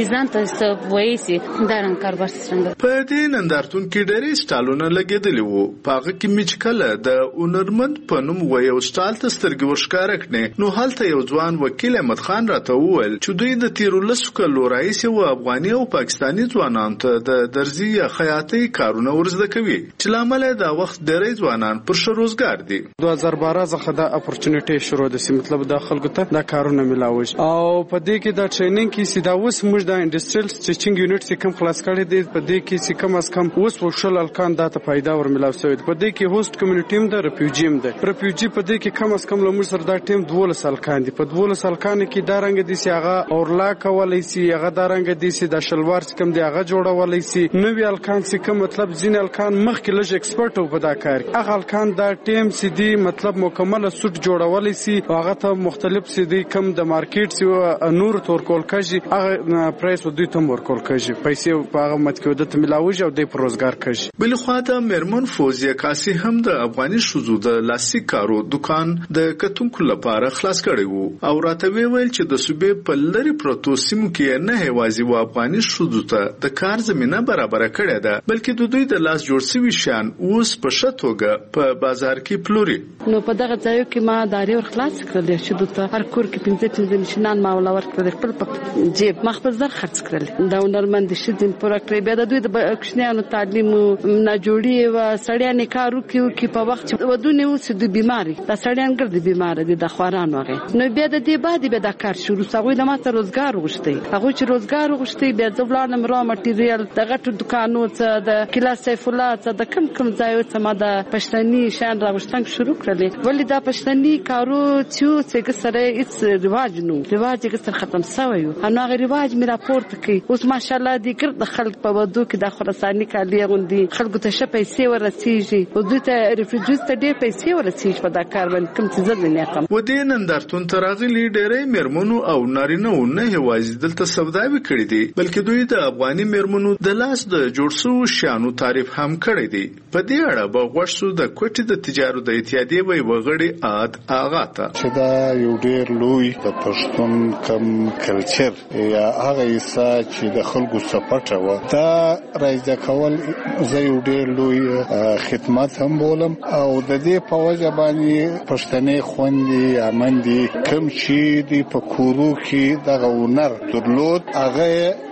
څه وایي سي دا رنګ کاروبار څنګه. په دې نندارتون کې ډېرې سټالونه لګېدلي وو. په هغه کې مې چې کله د هنرمند په نوم و یو سټال ته سترګې ورښکاره کړې نو هلته یو ځوان وکیل احمد خان راته وویل چې دوی د تېرو لسو کلو راهیسې و افغاني او پاکستاني ځوانانو ته د درزي یا خیاطۍ کارونه ورزده کوي چې له امله دا وخت ډېری ځوانان پر ښه روزګار دي. دوه هزار بارہ څخه دا اپورچونټي شروع ده چې مطلب دا خلکو ته دا کارونه ملاوي او په دې کې دا ټریننګ کې سیدا اوس موږ د انډستریل سټیچینګ یونټ چې کوم خلاص کړی دی په دې کې چې کم از کم اوس وشل الکان دا ته فائدہ ورملاو شوی په دې کې هوست کمیونټي هم د ریفیوجیم ده ریفیوجي په دې کې کم از کم لمر سره دا ټیم دوه سال کان دي په دوه سال کان کې دا رنګ دي چې هغه اورلا کولای شي هغه دا رنګ دي چې د شلوار کم دی هغه جوړولای شي نوې الکان چې کوم مطلب ځین الکان مخکې لږ ایکسپرت او په دا کار هغه الکان دا ټیم چې دی مطلب مکمل سوت جوړولای شي هغه ته مختلف چې دی کم د مارکیټ سی نور تور کول کجي هغه پرایس دوی ته ور کول کجي پیسې په هغه مت کې ودته ملاوي او د روزګار کجي. بل خو دا مرمن فوزیه کاسي هم د افغاني شوزو د لاسي کارو دکان د کتونکو لپاره خلاص کړی وو او راته ویل چې د صوبې په لری پروتو سیمو کې نه هوازي و افغاني شوزو ته د کار زمينه برابر کړې ده بلکې د دوی د لاس جوړ شوی شان اوس په شتوګه په بازار کې پلوري. نو په دغه ځای کې ما داري ور خلاص کړل چې دوی هر کور کې پنځه پنځه نشنان ما ولا ور کړل خپل په جیب مخبز زر خرڅ کړل دا هنرمند شدین پوره کړی به د دوی د کښنیانو تعلیم نه جوړي و سړیان کارو کیو کې په وخت ودونه اوس د بیماری دا سړیان ګرځي بیمار دي د خواران وغه نو بیا د دې بعد به دا کار شروع سوي د ماته روزګار وغوښتي هغه چې روزګار وغوښتي بیا ځوړانم را مټیریال دغه دکانو څخه د کلاس سیف الله څخه د کم کم ځایو څخه ما د پښتني شان راوښتنګ شروع کړل ولې دا پښتني کارو چې څنګه سره هیڅ رواج نو رواج یې سره ختم شوی او هغه رواج مې راپورت کړي اوس ماشاءالله دې ګرد خلک په ودو کې د خراساني کالی غوندي خلکو ته شپې پیسې ورسیږي او دوی ته ریفیوجیز ته ډېر پیسې ورسیږي په دا کار باندې کوم څه زده نه کوم. و دې نندارتون تراغلي ډېرې مرمنو او نارینه و نه هوازي دلته سوداوي کړې دي بلکې دوی د افغاني مرمنو د لاس د جوړ شو شانو تعریف هم کړی دی. په دې اړه به غوښتو د کوټې د تجارت د اتحادیې وی وغړي اد اغا ته چې دا یو ډېر لوی د پښتون کم کلچر یا هغه ایسا چې د خلکو سپټه و دا راځي کول زه یو ډېر لوی خدمت هم بولم او د دې په وجه باندې پښتنې خوندې امندي کم چې دی په کورو کې دغه ونر درلود هغه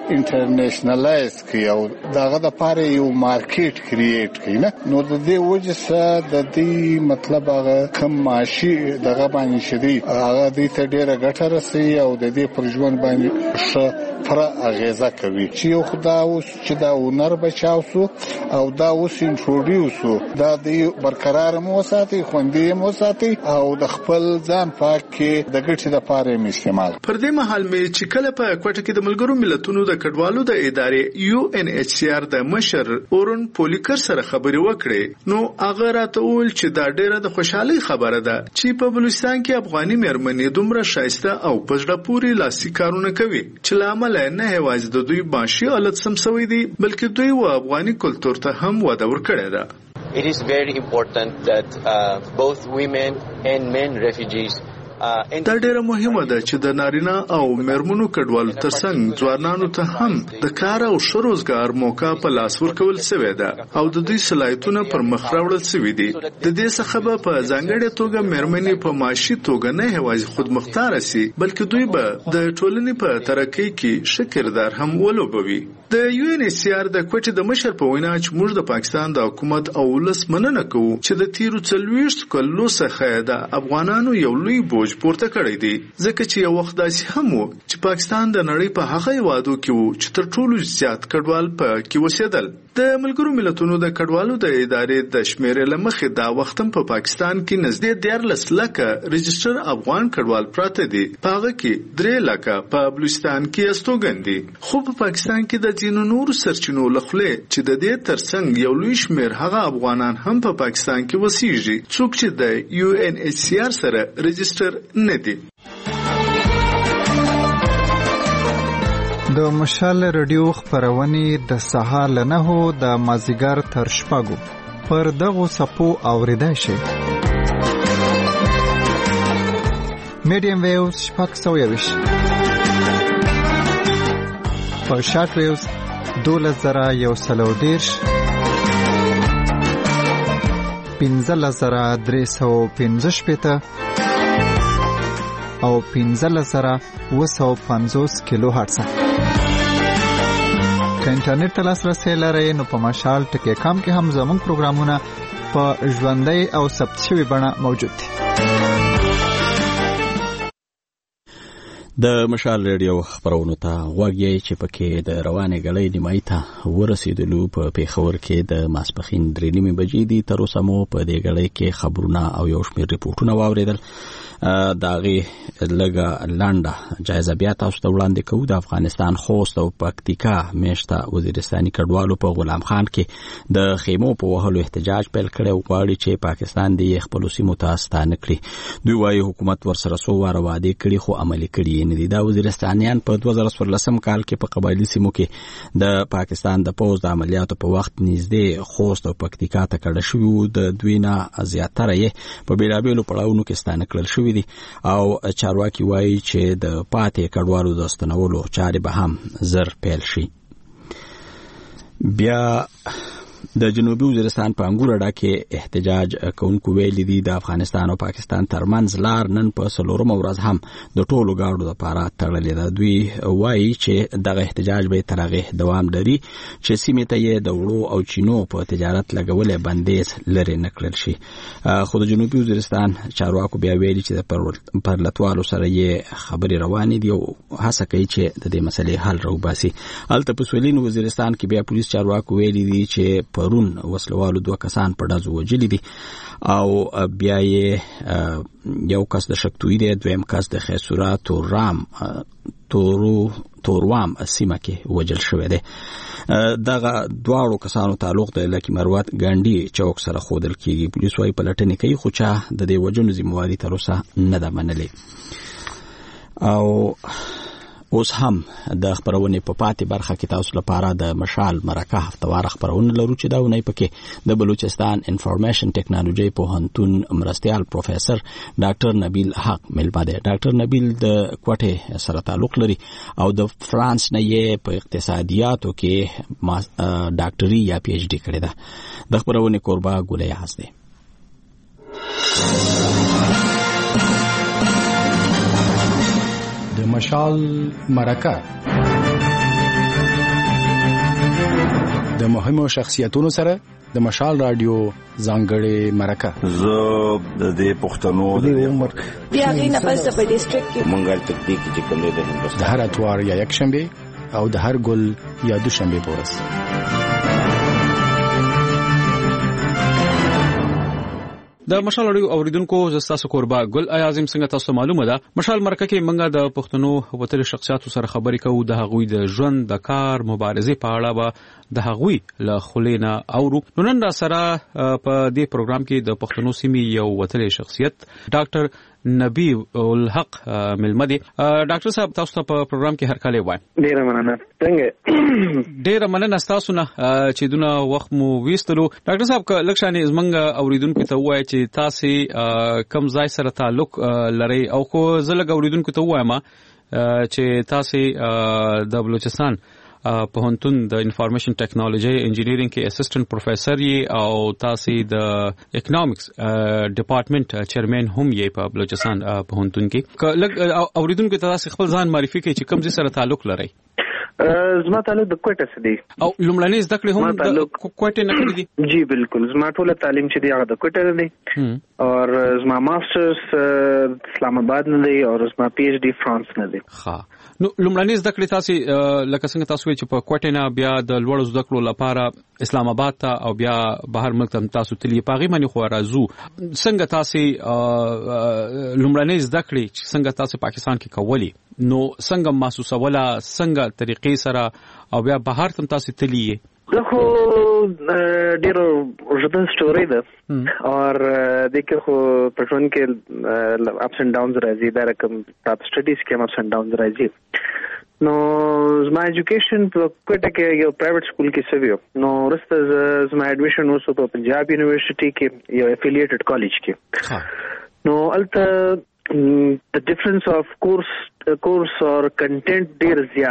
انټرنیشنلایز کی او داغه د پاره یو مارکیټ کریټ کینه نو د دې وجه سره د دې مطلب هغه کم ماشي دغه باندې شدي هغه دې ته ډیره ګټه رسي او د دې پر ژوند باندې ښه پر اغیزه کوي چې یو خدا اوس چې دا ونر بچاوسو او دا اوس انټروډیوسو دا د برقرار مو ساتي خوندې مو ساتي او د خپل ځان پاک کې د ګټې لپاره یې استعمال. پر دې مهال مې چې کله په کوټه کې د ملګرو ملتونو د کډوالو د ادارې یو ان ایچ سی آر د مشر اورن پولیکر سره خبرې وکړې نو هغه راته وویل چې دا ډېره د خوشحالۍ خبره ده چې په بلوچستان کې افغاني مېرمنې دومره ښایسته او په زړه پورې لاسي کارونه کوي چې له امله نه یوازې د دوی معاشي حالت سم شوی دی بلکې دوی و افغاني کلتور ته هم وده ورکړې ده. It is very important that uh, both women and men refugees دا ډیره مهمه ده چې د نارینه او مېرمنو کډوالو ترڅنګ ځوانانو ته هم د کار او ښه روزګار موقع په لاس ورکول شوې ده او د دوی صلاحیتونه پر مخ راوړل شوي دي. د دې څخه به په ځانګړې توګه مېرمنې په معاشي توګه نه یوازې خودمختار شي بلکې دوی به د ټولنې په ترقۍ کې ښه کردار هم ولوبوي. د یو ان ایچ سی آر د کوټې د مشر په وینا چې موږ د پاکستان د حکومت او ولس مننه کوو چې د تیرو څلوېښت کلونو څخه د افغانانو یو لوی بوج پورته کړی دی ځکه چې یو وخت داسې هم و چې پاکستان د نړۍ په هغه هیوادو کې و چې تر ټولو زیات کډوال په کې اوسېدل. د ملګرو ملتونو د کډوالو د ادارې د شمیرې له مخې دا وخت په پا پاکستان کې نږدې دیارلس لکه رجسټر افغان کډوال پراته دي په هغه کې درې لکه په بلوچستان کې استوګن دي خو په پاکستان کې د ځینو نورو سرچینو له خولې چې د دې ترڅنګ یو لوی شمیر هغه افغانان هم په پا پاکستان کې اوسېږي څوک چې د یو ان ایچ سی آر سره رجسټر نه دي. د مشال رادیو خبرونه د سهار له نهو د مازیګر تر شپږو پر دغو صفو اوریدای شي. میډیم ویوز شپږ سوه یویشت په شارټ ویوز دولس زره یو سل او دېرش، پنځلس زره درې سوه پنځه شپېته او پنځلس زره اوه سوه پنځوس کیلو هرټز. که انټرنیټ ته لاسرسی لرئ نو په مشال ټکی کام کې هم زموږ پروګرامونه په ژوندۍ او ثبت شوي بڼه موجود دي. د مشال ریډیو خبرونو ته غوږ یې چې پکې د روانې ګړۍ نیمایي ته ورسېدلو. په پېښور کې د ماسپښین درې نیمې بجې دي. تر اوسه مو په دې ګړۍ کې خبرونه او یو شمېر ریپورټونه واورېدل. د هغې لږه لنډه جایزه بیا تاسو ته وړاندې کوو. د افغانستان خوست او پکتیکا میشته وزیرستاني کډوالو په غلام خان کې د خیمو په وهلو احتجاج پیل کړی او غواړي چې پاکستان دې خپلو سیمو ته ستانه کړي. دوی وایي حکومت ورسره څو واره وعدې کړي خو عملي کړي یې نه دي. دا وزیرستانیان په دوه زره څوارلسم کال کې په قبایلي سیمو کې د پاکستان د پوځ د عملیاتو په وخت نږدې خوست او پکتیکا ته کډه شوي وو. د دوی نه زیاتره یې په بېلابېلو پړاوونو کې ستانه کړل شوي دي او چارواکي وایي چې د پاتې کډوالو د ستنولو چارې به هم زر پیل شي. بیا د جنوبي وزیرستان په انګور اډه کې احتجاج کوونکو ویلي دي د افغانستان او پاکستان ترمنځ لار نن په څلورمه ورځ هم د ټولو ګاډو لپاره تړلې ده. دوی وایي چې دغه احتجاج به تر هغې دوام لري چې سیمې ته یې د وړو او چینو په تجارت لګولې بندیز لرې نه کړل شي. خو د جنوبي وزیرستان چارواکو بیا ویلي چې د پرلتوالو سره یې خبرې روانې دي او هڅه کوي چې د دې مسلې حل راوباسي. هلته په سویلین وزیرستان کې بیا پولیس چارواکو ویلي دي چې پرون وسلوالو دوه کسان په ډزو وژلي دي او بیا یې یو کس د شکتوی دی، دویم کس د خیسورا تورام تورو توروام سیمه کې وژل شوی دی. دغه دواړو کسانو تعلق د لکي مروت ګاندي چوک سره ښودل کیږي. پولیس وايي پلټنې کوي خو چا د دې وژنو ذمہواري تر اوسه نه ده منلې. او اوس هم د خبرونې په پاتې برخه کې تاسو لپاره د مشال مرکه هفتوار خبرونه لرو چې دا ونی پکې د بلوچستان انفارمیشن ټیکنالوژي پوهنتون مرستيال پروفیسور ډاکټر نبیل حق ملما دی. ډاکټر نبیل د کوټه سره تعلق لري او د فرانس نه یې په اقتصادیاتو کې ډاکټري یا پی ایچ ډي کړې ده. د خبرونې کوربه ګولې یاز دی. د مشال مرکه د مهمو شخصیتونو سره د مشال رادیو ځانګړې مرکه. زه د دې پښتنو د عمر بیا غینه پس په ډیسټریکټ کې منګل تکتیک چې کوم دی د هندوستان د هر اتوار یا یک شنبه او د هر ګل یا دوشنبه په ورځ. د مشال اړیو اوریدونکو زستاسو کوربه ګل اعظم څنګه تاسو معلومه ده مشال مرکه کې منګه د پښتنو وتل شخصیتو سره خبرې کوو. د هغوی د ژوند د کار مبارزې په اړه به د هغوی له خلینا اورو. نو نن را سره په دې پروګرام کې د پښتنو سیمې یو وتل شخصیت ډاکټر نبی الحق ملمدي. ډاکټر صاحب تاسو ته په پروګرام کې هر کله وای. ډیره مننه. څنګه ډیره مننه تاسو نه چې دونه وخت مو ویستلو. ډاکټر صاحب لکشانې زمنګ اوریدونکو ته وای چې تاسو کم ځای سره تعلق لري او خو زلګ اوریدونکو ته وایم چې تاسو د بلوچستان پوهنتون د انفارمیشن ټیکنالوژي انجینیرینګ کې اسسټنټ پروفیسور یې او تاسو د اکونومکس ډپارټمنټ چیرمن هم یې په بلوچستان پوهنتون کې. اوریدونکو ته تاسو خپل ځان معرفي کړئ چې کوم ځای سره تعلق لري. زما تعلق د کوټه سره دی او لومړنۍ زده کړې هم د کوټه نه کړې دي. جی بالکل زما ټول تعلیم چې دی هغه د کوټه دی او زما ماسترز اسلام آباد نه دی او زما پی ایچ ډي فرانس نه دی. ها نو لومړنۍ زده کړې تاسو لکه څنګه تاسو چې په کوټه نه بیا د لوړ زده کړو لپاره اسلام آباد ته او بیا بهر ملک ته تاسو تللی پاغي باندې خو راځو. څنګه تاسو لومړنۍ زده کړې څنګه تاسو پاکستان کې کولی نو څنګه محسوسه ولا څنګه طریقې سره او بیا بهر تم تاسو تللی؟ زه خو ډیرو ژوند سټوري ده او دغه خو پرون کې اپس اند ډاونز راځي دا رقم تاسو سټډیز کې اپس اند ډاونز راځي. نو زما ایجوکیشن په کوټه کې یو پرایویټ سکول کې سویو. نو ورسته زما ایډمیشن وسو په پنجاب یونیورسيټي کې یو افیلیټډ کالج کې. نو الته the difference of course uh, course or content ډیر زیات وو.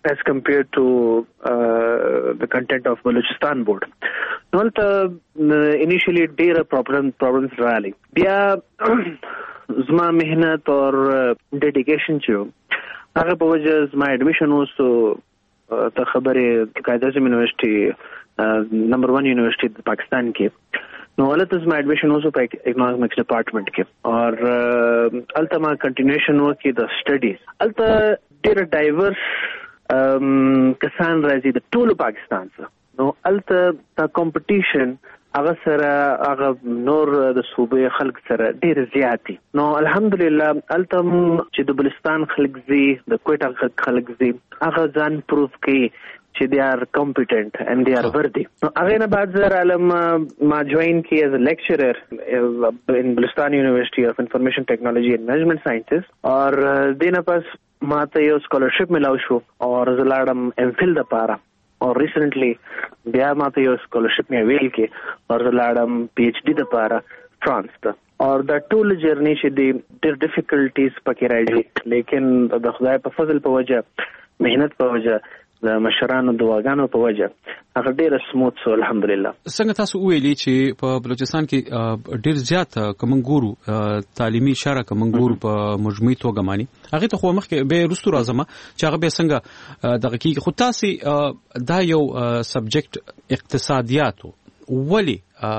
as compared to uh, the content of Balochistan board. نو ته initially ډېر problem problems راغلي. بیا زما مهنت او ډیډیکیشن چې هغه په وجه زما اډمیشن وسو ته خبرې قائد اعظم یونیورسيټي نمبر ون یونیورسيټي د پاکستان کې. نو ولته زما اډمیشن وسو په اکنامکس ډپارټمنټ کې او الته ما کنټینیوشن وکړ د سټډیز. الته ډېر ډایورس کسان راځي د ټولو پاکستان څخه. نو الته دا کمپټیشن هغه سره هغه نور د صوبې خلک سره ډېر زیاتی. نو الحمدلله الته چې د بلوچستان خلک زی د کوټه خلک زی هغه ځان پروف کوي چې they are competent and they are worthy. نو هغه نه بعد زه عالم ما جوائن کی as a lecturer in Balochistan University of Information Technology and Management Sciences اور دینه پس ما ته یو سکالرشپ ملاو شو اور زه لاړم ایم فل د پاره اور ریسنټلی بیا ما ته یو سکالرشپ مې ویل کې اور زه لاړم پی ایچ ڈی د پاره فرانس ته اور دا ټول جرنی چې دی ډېر ډیفیکلټیز پکې راځي لیکن د خدای په فضل په وجه مهنت په وجه د مشرانو دعاګانو په وجه هغه ډېر سموث سو الحمدلله. څنګه تاسو ویلي چې په بلوچستان کې ډېر زیات کومنګورو تعلیمي اشاره کومنګورو په مجموعي توګه مانی هغه ته خو مخکې به رستو راځم چې هغه به څنګه دغه کې خو تاسو دا یو سبجیکټ اقتصادیاتو ولی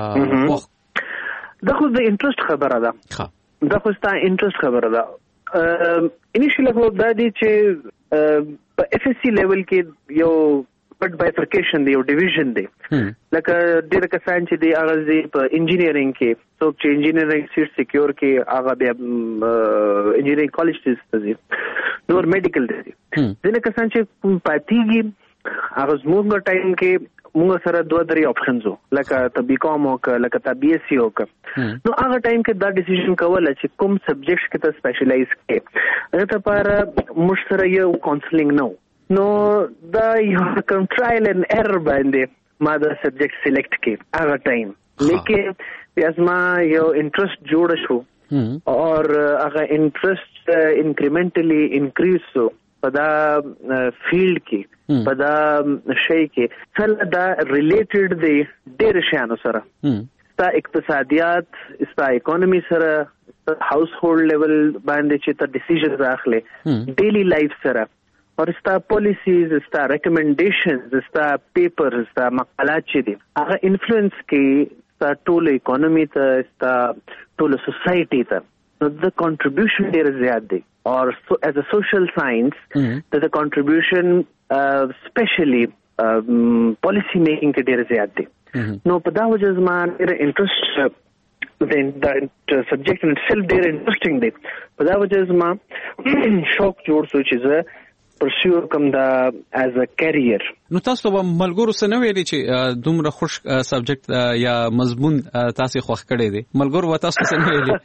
دا خو د انټرست خبره ده. ها دا خو ستا انټرست خبره ده. انیشلی خو دا دی چې په اف اس سی لیول کې یو بټ بایفرکیشن دی یو ډیویژن دی لکه ډېر کسان چې دی هغه زی په انجینیرینګ کې څوک چې انجینیرینګ سیټ سکیور کې هغه بیا انجینیرینګ کالج ته ځي نور میډیکل دی. ځینې کسان چې پاتېږي هغه زموږ ټایم کې موږ سره دوه درې آپشنز وو لکه ته بی کام وکړه لکه ته بی ایس سی وکړه. نو هغه ټایم کې دا ډیسیژن کوله چې کوم سبجیکټ کې ته سپیشلایز کړې هغه ته لپاره موږ سره یو کاونسلینګ نه و. نو دا یو کوم ټرایل اینڈ ایرر باندې ما دا سبجیکټ سلیکټ کړ هغه ټایم لیکن بیا زما یو انټرست جوړ شو اور هغه انټرست انکریمنټلی انکریز شو په دا فیلډ کې په دا شی کې سره دا ریلیټډ دی ډېر شیانو سره ستا اقتصادیات ستا اکانومي سره هاوس هولډ لیول باندې چې ته ډیسیژنز اخلې ډیلی لایف سره اور ستا پالیسیز ستا ریکمنډیشنز ستا پیپرز ستا مقالات چې دي هغه انفلوئنس کوي ستا ټول اکانومي ته ستا ټول سوسایټي ته. نو د کنټریبیوشن ډېر زیات دی اور as a social science the the contribution uh, especially uh, policy making کې ډېر زیات دی. نو په دا وجه زما ډېر انټرست د سبجیکټ ان itself ډېر انټرسټینګ دی. په دا وجه زما شوق جوړ شو چې زه پرسیو کوم دا as a career. نو تاسو به ملګرو سره ویلي چې دومره خوش سبجیکټ یا مضمون تاسو خوښ کړی دی ملګرو و تاسو سره ویلي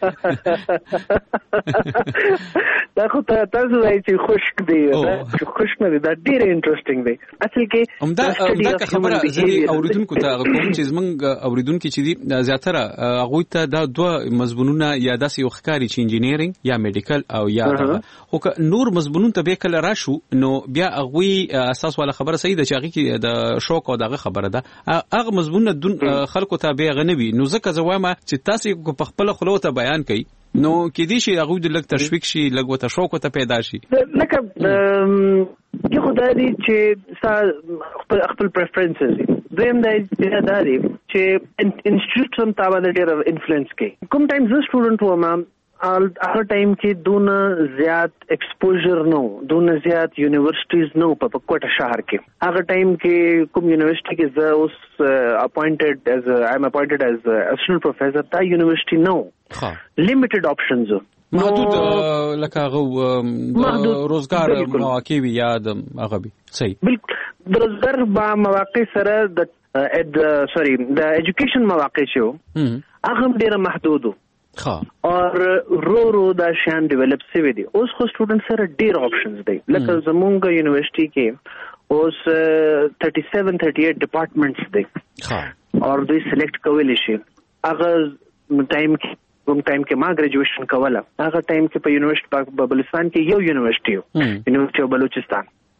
دا خو تاسو وایي چې خوشک دی خوش نه دی دا ډېر انټرسټینګ دی اصل کې همدا همدا خبره زه اوریدونکو ته کوم چې زمونږ اوریدونکو چې دي زیاتره هغوی ته دا دوه مضمونونه یا داسې یو ښکاري چې انجینیرینګ یا میډیکل او یا خو که نور مضمونون ته به کله راشو نو بیا هغوی اساس والا خبره صحیح ده چې هغه کې د شوق او دغه خبره ده هغه مضمونونه خلکو ته به غنوي. نو ځکه زه وایم چې تاسو په خپل خلو ته بیان کړئ نو کې دي شي هغه د لږ تشویق شي لږ وته شوق ته پیدا شي لکه یو خدای دې چې خپل خپل پریفرنسز دویم دا دا دی چې انسټیټیوټ هم تابع ډېر انفلوئنس کوي. کوم ټایم زه سټوډنټ وم هغه ټایم کې دونه زیات ایکسپوژر نو دونه زیات یونیورسيټیز نو په کوټه شهر کې هغه ټایم کې کوم یونیورسيټي کې زه اوس اپوینټډ ایز آی ایم اپوینټډ ایز اسسټنټ پروفیسر دا یونیورسيټي نو لیمیټډ آپشنز محدود لکه هغه روزګار مواقع وي یا هغه وي صحیح بالکل د روزګار مواقع سره د سوري د ایجوکیشن مواقع شو هغه ډېر محدود اور رو رو دا شان ډیولپ شوی دی. اوس خو سټوډنټ سره ډېر آپشنز دی لکه زمونږ یونیورسيټي کې اوس thirty seven thirty eight ډپارټمنټس دی اور دوی سلیکټ کولی شي. هغه ټایم کې کوم ټایم کې ما ګریجویشن کوله هغه ټایم کې په یونیورسيټي په بلوچستان کې یو یونیورسيټي و یونیورسيټي اف بلوچستان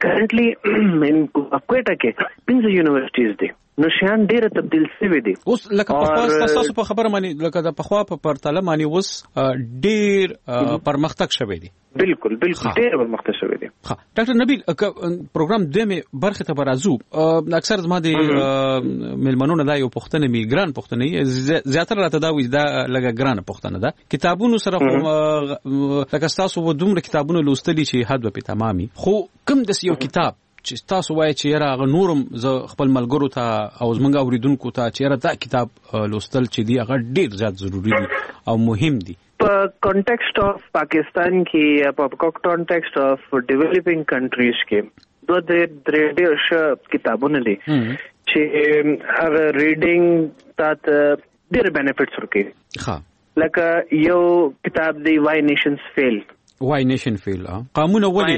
کرنټلی ان کوټا کې پنځه یونیورسيټیز دي نو شیان ډیره تبدیل شوی دي. اوس لکه په خاص تاسو په خبره باندې لکه د پخوا په پرتله باندې اوس ډیر پرمختګ شوی دی. بالکل بالکل ډیر پرمختګ شوی دی. ها ډاکټر نبیل پروګرام دمه برخه ته برازو اکثر زما د ملمنونو دا یو پښتنه می ګران پښتنه زیاتره راته دا وې دا لګه ګران پښتنه ده کتابونو سره لکه تاسو و دومره کتابونو لوستلی چې حد په تمامي خو کوم د یو کتاب چې تاسو وایي چې راغ نورم ز خپل ملګرو ته او زمونږ اوریدونکو ته چې را دا کتاب لوستل چې دی هغه ډیر زیات ضروری دي او مهم دي په کانټیکسټ اف پاکستان کې په کانټیکسټ اف ډیولپینګ کنټریز کې دوه درې ډیر ښه کتابونه دي چې هغه ریډینګ ته ډیر بینیفټس ورکوي. ها لکه یو کتاب دی وای نیشنز فیل Why Nation Fail قانون ولی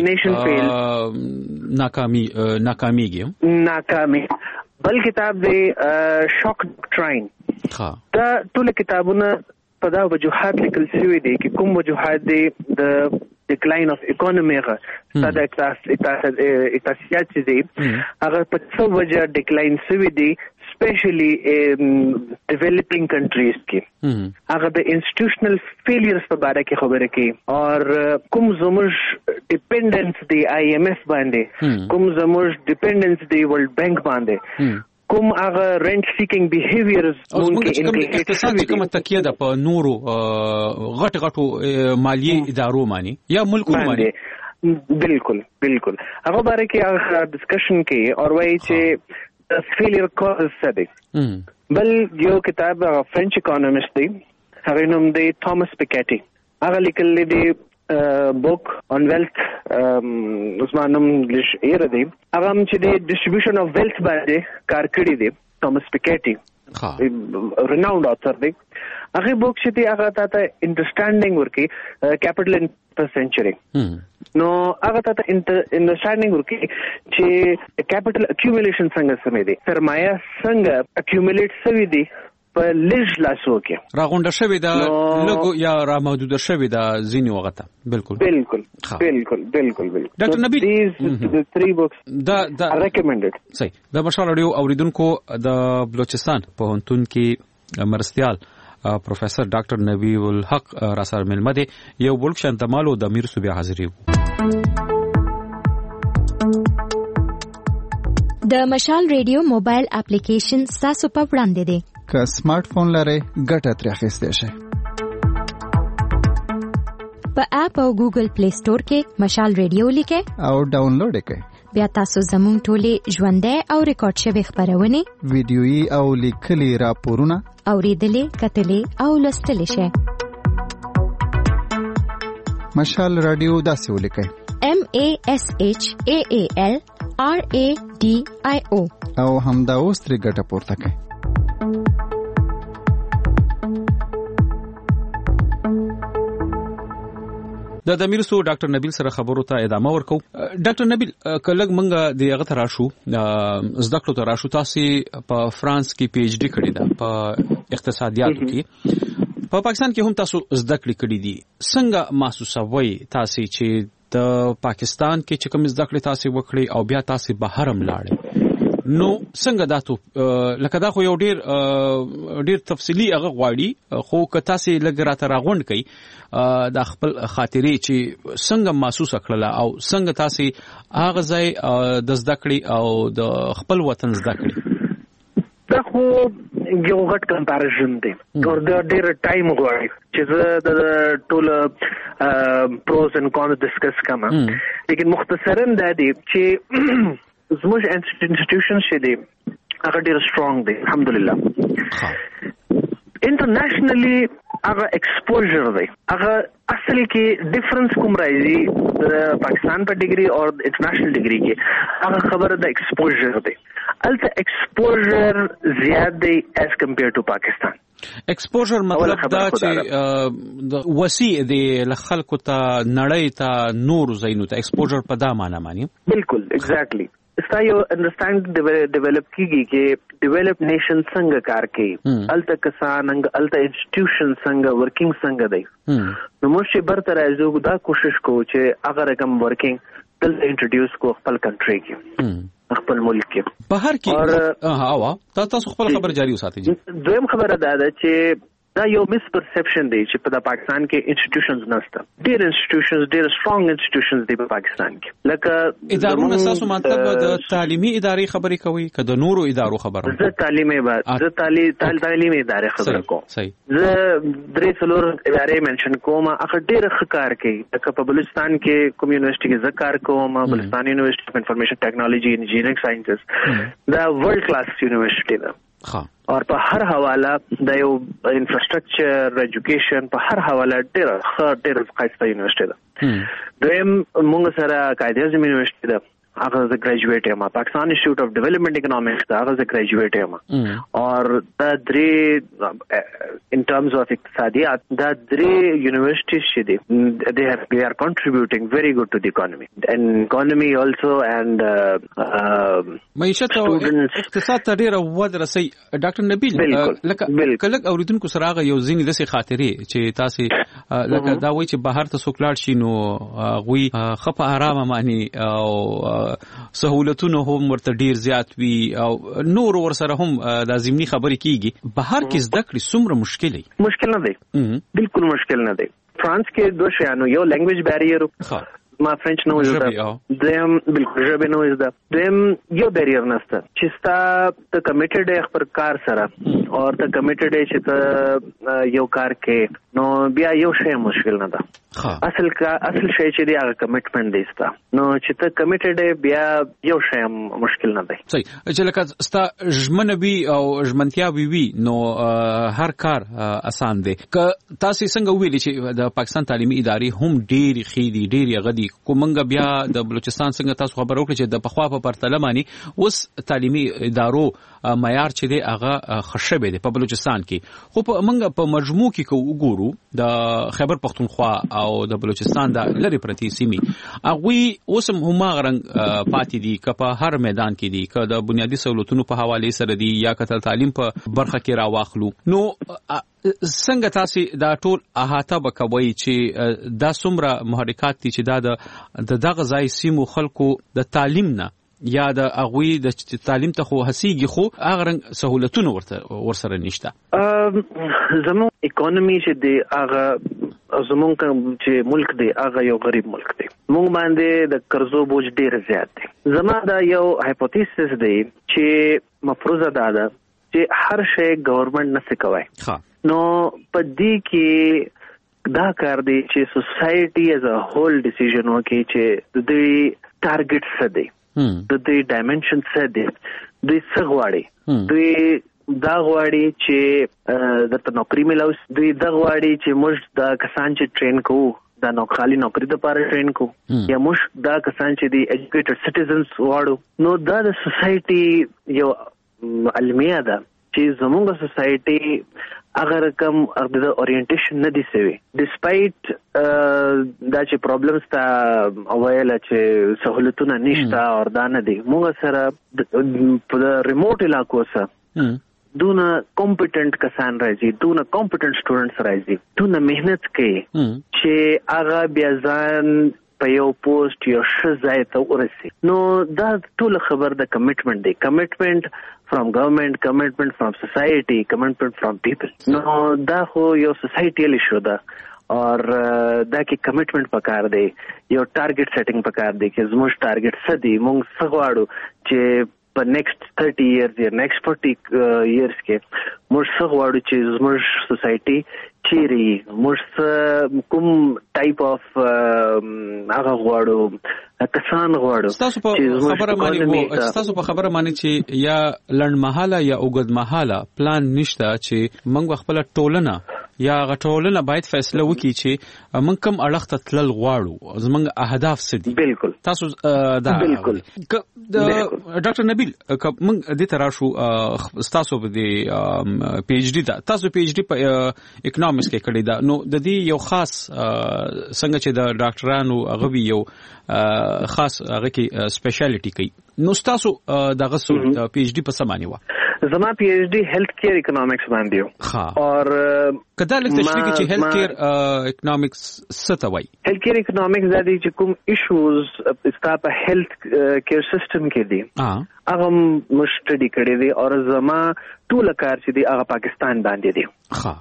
ناکامی ناکامیږي ناکامي بل کتاب دی شاک ډاکټراین. ها دا ټول کتابونه په دا وجوهات لیکل شوی دي چې کوم وجوهات دي د ډیکلاین اف اکانومي غا دا اقتصاد چې دي هغه په څو وجه ډیکلاین شوی دي especially in developing countries کې هغه د انسټیټیوشنل فیلیرز په اړه کې خبره کوي او کوم زموږ ډیپندنس دی آی ایم ایف باندې کوم زموږ ډیپندنس دی ورلد بانک باندې کوم هغه رنٹ سیکینګ بیهیویرز مونږ اقتصادي کومه تکیه ده په نورو غټ غټو مالی ادارو باندې یا ملکونو باندې. بالکل بالکل هغه باره کې هغه ډسکشن کوي او وایي چې فیلیر کاز سدي. بل یو کتاب فرنچ اکانومست دی هغه نوم دی توماس پیکیټي هغه لیکل دی بوک on wealth عثمانم انګلیش ایره دی هغه چې دی ډیسټریبیوشن اف ویلث باندې کار کړی دی توماس پیکیټي ریناوند اتھر دی هغه بوک چې دی هغه ته انډرستانډینګ ورکی کیپټل ان پر سنچری نو هغه ته انډرستانډینګ ورکی چې کیپټل اکیومولیشن څنګه سمې دی سرمایه څنګه اکیومولیټ شوی دی په لږ لاسو کې راغونډه شوی دا لګو یا را محدود شوی دا ځینی وغته بالکل بالکل بالکل بالکل بالکل ډاکټر نبیل these three books دا دا recommended صحیح دا مشال اړیو اوریدونکو د بلوچستان په هنتون کې مرستيال پروفیسور ډاکټر نبیل الحق را سره ملمده یو بلک شانتمالو د امیر صوبیا حاضری د مشال ریډیو موبایل اپلیکیشن تاسو په وړاندې دی که سمارټ فون لرئ ګټه ترې اخیستی شئ. په اپ او ګوګل پلی سٹور کې مشال ریډیو لیکئ او ډاونلوډ یې کړئ. بیا تاسو زموږ ټولې ژوندۍ او ریکارډ شوې خبرونه ویډیويي او لیکلي راپورونه اوریدلې کتلې او لوستلې شئ. مشال رادیو داسې ولیکئ M A S H A A L R A D I O او همدا اوس ترې ګټه پورته کړئ. د دمیرسو ډاکټر نبیل سره خبرو ته ادامه ورکو. ډاکټر نبیل کله منګه د هغه تراشو زده کړو تراشو تاسو په فرانس کې پی ایچ ډی کړی دا په اقتصادیاتو کې په پاکستان کې هم تاسو زده کړی کړی دي څنګه محسوسوي تاسو چې د پاکستان کې چې کوم زده کړی تاسو وکړي او بیا تاسو بهر هم لاړ نو څنګه داتو لکه دا خو یو ډیر ډیر تفصیلی هغه غواړي خو که تاسو لګ راته راغونډ کړئ د خپل خاطرې چې څنګه محسوس کړل او څنګه تاسو هغه ځای د زده کړې او د خپل وطن زده کړې. دا خو یو غټ کمپیریزن دی او دا ډیر ټایم غواړي چې زه د ټول پروز اینڈ کونز ډسکس کوم لیکن مختصرا دا دی چې زموږ انسټیټیوشن شه دی هغه ډیر سترونګ دی الحمدلله. انټرنیشنلی هغه ایکسپوژر دی هغه اصل کې ډیفرنس کوم راځي د پاکستان په ډیګري او انټرنیشنل ډیګري کې هغه خبره د ایکسپوژر دی الته ایکسپوژر زیات دی as compared to پاکستان. ایکسپوژر مطلب دا چې د وسیع دی لخلکو ته نړۍ ته نور زینو ته ایکسپوژر په دا معنی معنی بالکل ایگزیکټلی استا یو انډرستانډ ډیولپ کیږي چې ډیولپ نیشن څنګه کار کوي الته کسان الته انسټیټیوشن څنګه ورکینګ څنګه دی نو موږ چې برتر راځو دا کوشش کوو چې هغه رقم ورکینګ دلته انټروډیوس کو خپل کنټری کې خپل ملک کې بهر کې ها وا تاسو خپل خبر جاری وساتئ. دویم خبره دا ده چې دا یو مس پرسپشن دی چې په پاکستان کې انسټیټیوشنز نشته. ډېر انسټیټیوشنز ډېر سترونګ انسټیټیوشنز دی په پاکستان کې لکه ادارونه تاسو مطلب د تعلیمي ادارې خبرې کوي که د نورو ادارو خبره؟ زه تعلیمي بعد زه تعلیم تعلیمي ادارې خبره کوم. صحیح. زه درې څلور ادارې منشن کوم هغه ډېر ښه کار کوي. لکه په بلوچستان کې کوم یونیورسيټي کې زه کار کوم بلوچستان یونیورسيټي اف انفارمیشن ټیکنالوژي انجینیرینګ ساينسز دا ورلد کلاس یونیورسيټي ده. ها اور په هر حواله د یو انفراستراکچر ایجوکیشن په هر حواله ډېر ښه ډېر ښایسته یونیورسيټي ده. دویم موږ سره قائد اعظم یونیورسيټي ده هغه زه ګریجویټ یم. پاکستان انسټیټیوټ اف ډیولپمنٹ اکونومکس دا هغه زه ګریجویټ یم. اور دا درې ان ټرمز اف اقتصادیات دا درې یونیورسيټیز چې دي they are they are contributing very good to the economy and economy also and معیشت او اقتصاد ته ډیره وده رسي. ډاکټر نبیل لکه کله اوریدونکو سره هغه یو ځینې داسې خاطرې چې تاسو لکه دا وایي چې بهر ته سوکلاړ شي نو غوي خپه آرامه معنی او سہولتونه هم ورته ډیر زیات وي او نور ور سره هم د ضمني خبرې کیږي. بهر کې زده کړې څومره مشکل دی؟ مشکل نه دی، بالکل مشکل نه دی. فرانس کې دوه شیانو یو لینګویج بیریئر ما فرنچ نه وزده دیم بالکل ژبه نه وزده دیم یو بیریئر نشته چې ستا ته کمیټډ خپل کار سره او ته کمیټډ چې ته یو کار کې نو بیا یو شی مشکل نه ده. اصل کا اصل شی چې دی هغه کمیټمنټ دی ستا نو چې ته کمیټډ بیا یو شی مشکل نه دی. صحیح. چې لکه ستا ژمنه وي او ژمنتیا وي نو هر کار آسان دی. که تاسو څنګه ویلي چې د پاکستان تعلیمي ادارې هم ډېری خېدي ډېری غدي کومنګ بیا د بلوچستان څنګه تاسو خبر وکړئ چې د پخوا په پرتله باندې اوس تعلیمي ادارو معیار چې دی هغه خشبه دی په بلوچستان کې. خو په منګه په مجموع کې کو وګورو د خیبر پختونخوا او د بلوچستان د لری پرتی سیمې هغه اوس هم غرنګ پاتې دي که په هر میدان کې دي که د بنیادی سہولتونو په حواله سره دي یا که تعلیم په برخه کې راواخلو. نو څنګه تاسو دا ټول احاطه وکوي چې دا څومره محرکات دي چې دا د دغه ځای سیمو خلکو د تعلیم نه یا د اغوی د تعلیم ته خو هسیږي خو هغه رنګ سہولتونه ورته ورسره نشته؟ زموږ اکانومي چې دی هغه زموږ چې ملک دی هغه یو غریب ملک دی. موږ باندې د قرضو بوج ډیر زیات دی. زما دا یو هایپوتیسس دی چې مفروضه ده چې هر شی ګورنمنت نه کوي. ها نو په دې کې دا کار دی چې سوسايټي ایز ا هول ډیسیژن وکړي چې د دې ټارګټ څه دی د دې ډایمنشن څه دی دوی څه غواړي. دوی دا غواړي چې د نوکری ملاوي دوی دا غواړي چې موږ د کسان چې ټرین کوو دا نو خالي نوکری د پاره ټرین کو یا موږ دا کسان چې دی ایجوکیټډ سټیزنز واړو. نو دا د سوسايټي یو علمیه ده چې زموږ سوسايټي اگر کم د اورینټیشن نه دي سوي ډیسپایټ دا چې پرابلمز تا اوایل چې سہولتونه نشته او دا نه دي موږ سره په ریموټ علاقو سره دونه کمپټنټ کسان راځي دونه کمپټنټ سټوډنټس راځي دونه مهنت کوي چې هغه بیا ځان په یو پوسټ یو ښه ځای ته ورسي. نو دا ټول خبر د کمیټمنټ دی. کمیټمنټ فرام گورنمنٹ کمیټمنټ فرام سوسايټي کمیټمنټ فرام پیپل. نو دا خو یو سوسايټیل ایشو ده اور دا کې کمیټمنټ پکار دی یو ټارګټ سیټینګ پکار دی چې زموږ ټارګټ څه دی موږ څه غواړو چې په نیکسټ thirty ایئرز یا نیکسټ forty ایئرز کې موږ څه غواړو چې زموږ سوسايټي چیرې موږ کوم ټایپ اف هغه غواړو کسان غواړو. تاسو په خبره باندې تاسو په خبره باندې چې یا لړن محاله یا اوګد محاله پلان نشته چې موږ خپل ټولنه یا غټولنه باید فیصله وکړي چې موږ کوم اړخ ته تلل غواړو زموږ اهداف څه دي. بالکل تاسو دا بالکل ډاکټر نبیل موږ دې تر شو تاسو په دې پی ایچ ډی دا تاسو پی ایچ ډی په اکونومکس کې کړی دا نو د دې یو خاص څنګه چې د ډاکټرانو هغه یو خاص هغه کې سپیشلیټي کوي نو تاسو دغه سو پی ایچ ډی په سمانی و زما پی ایچ D health care economics باندې ها اور کدا لکه تشریح چې health care economics څه ته وایي health care economics د دې چې کوم ایشوز استا په health care system کې دي هغه مشټډي کړی دي او زما ټول کار چې دی هغه پاکستان باندې دی ها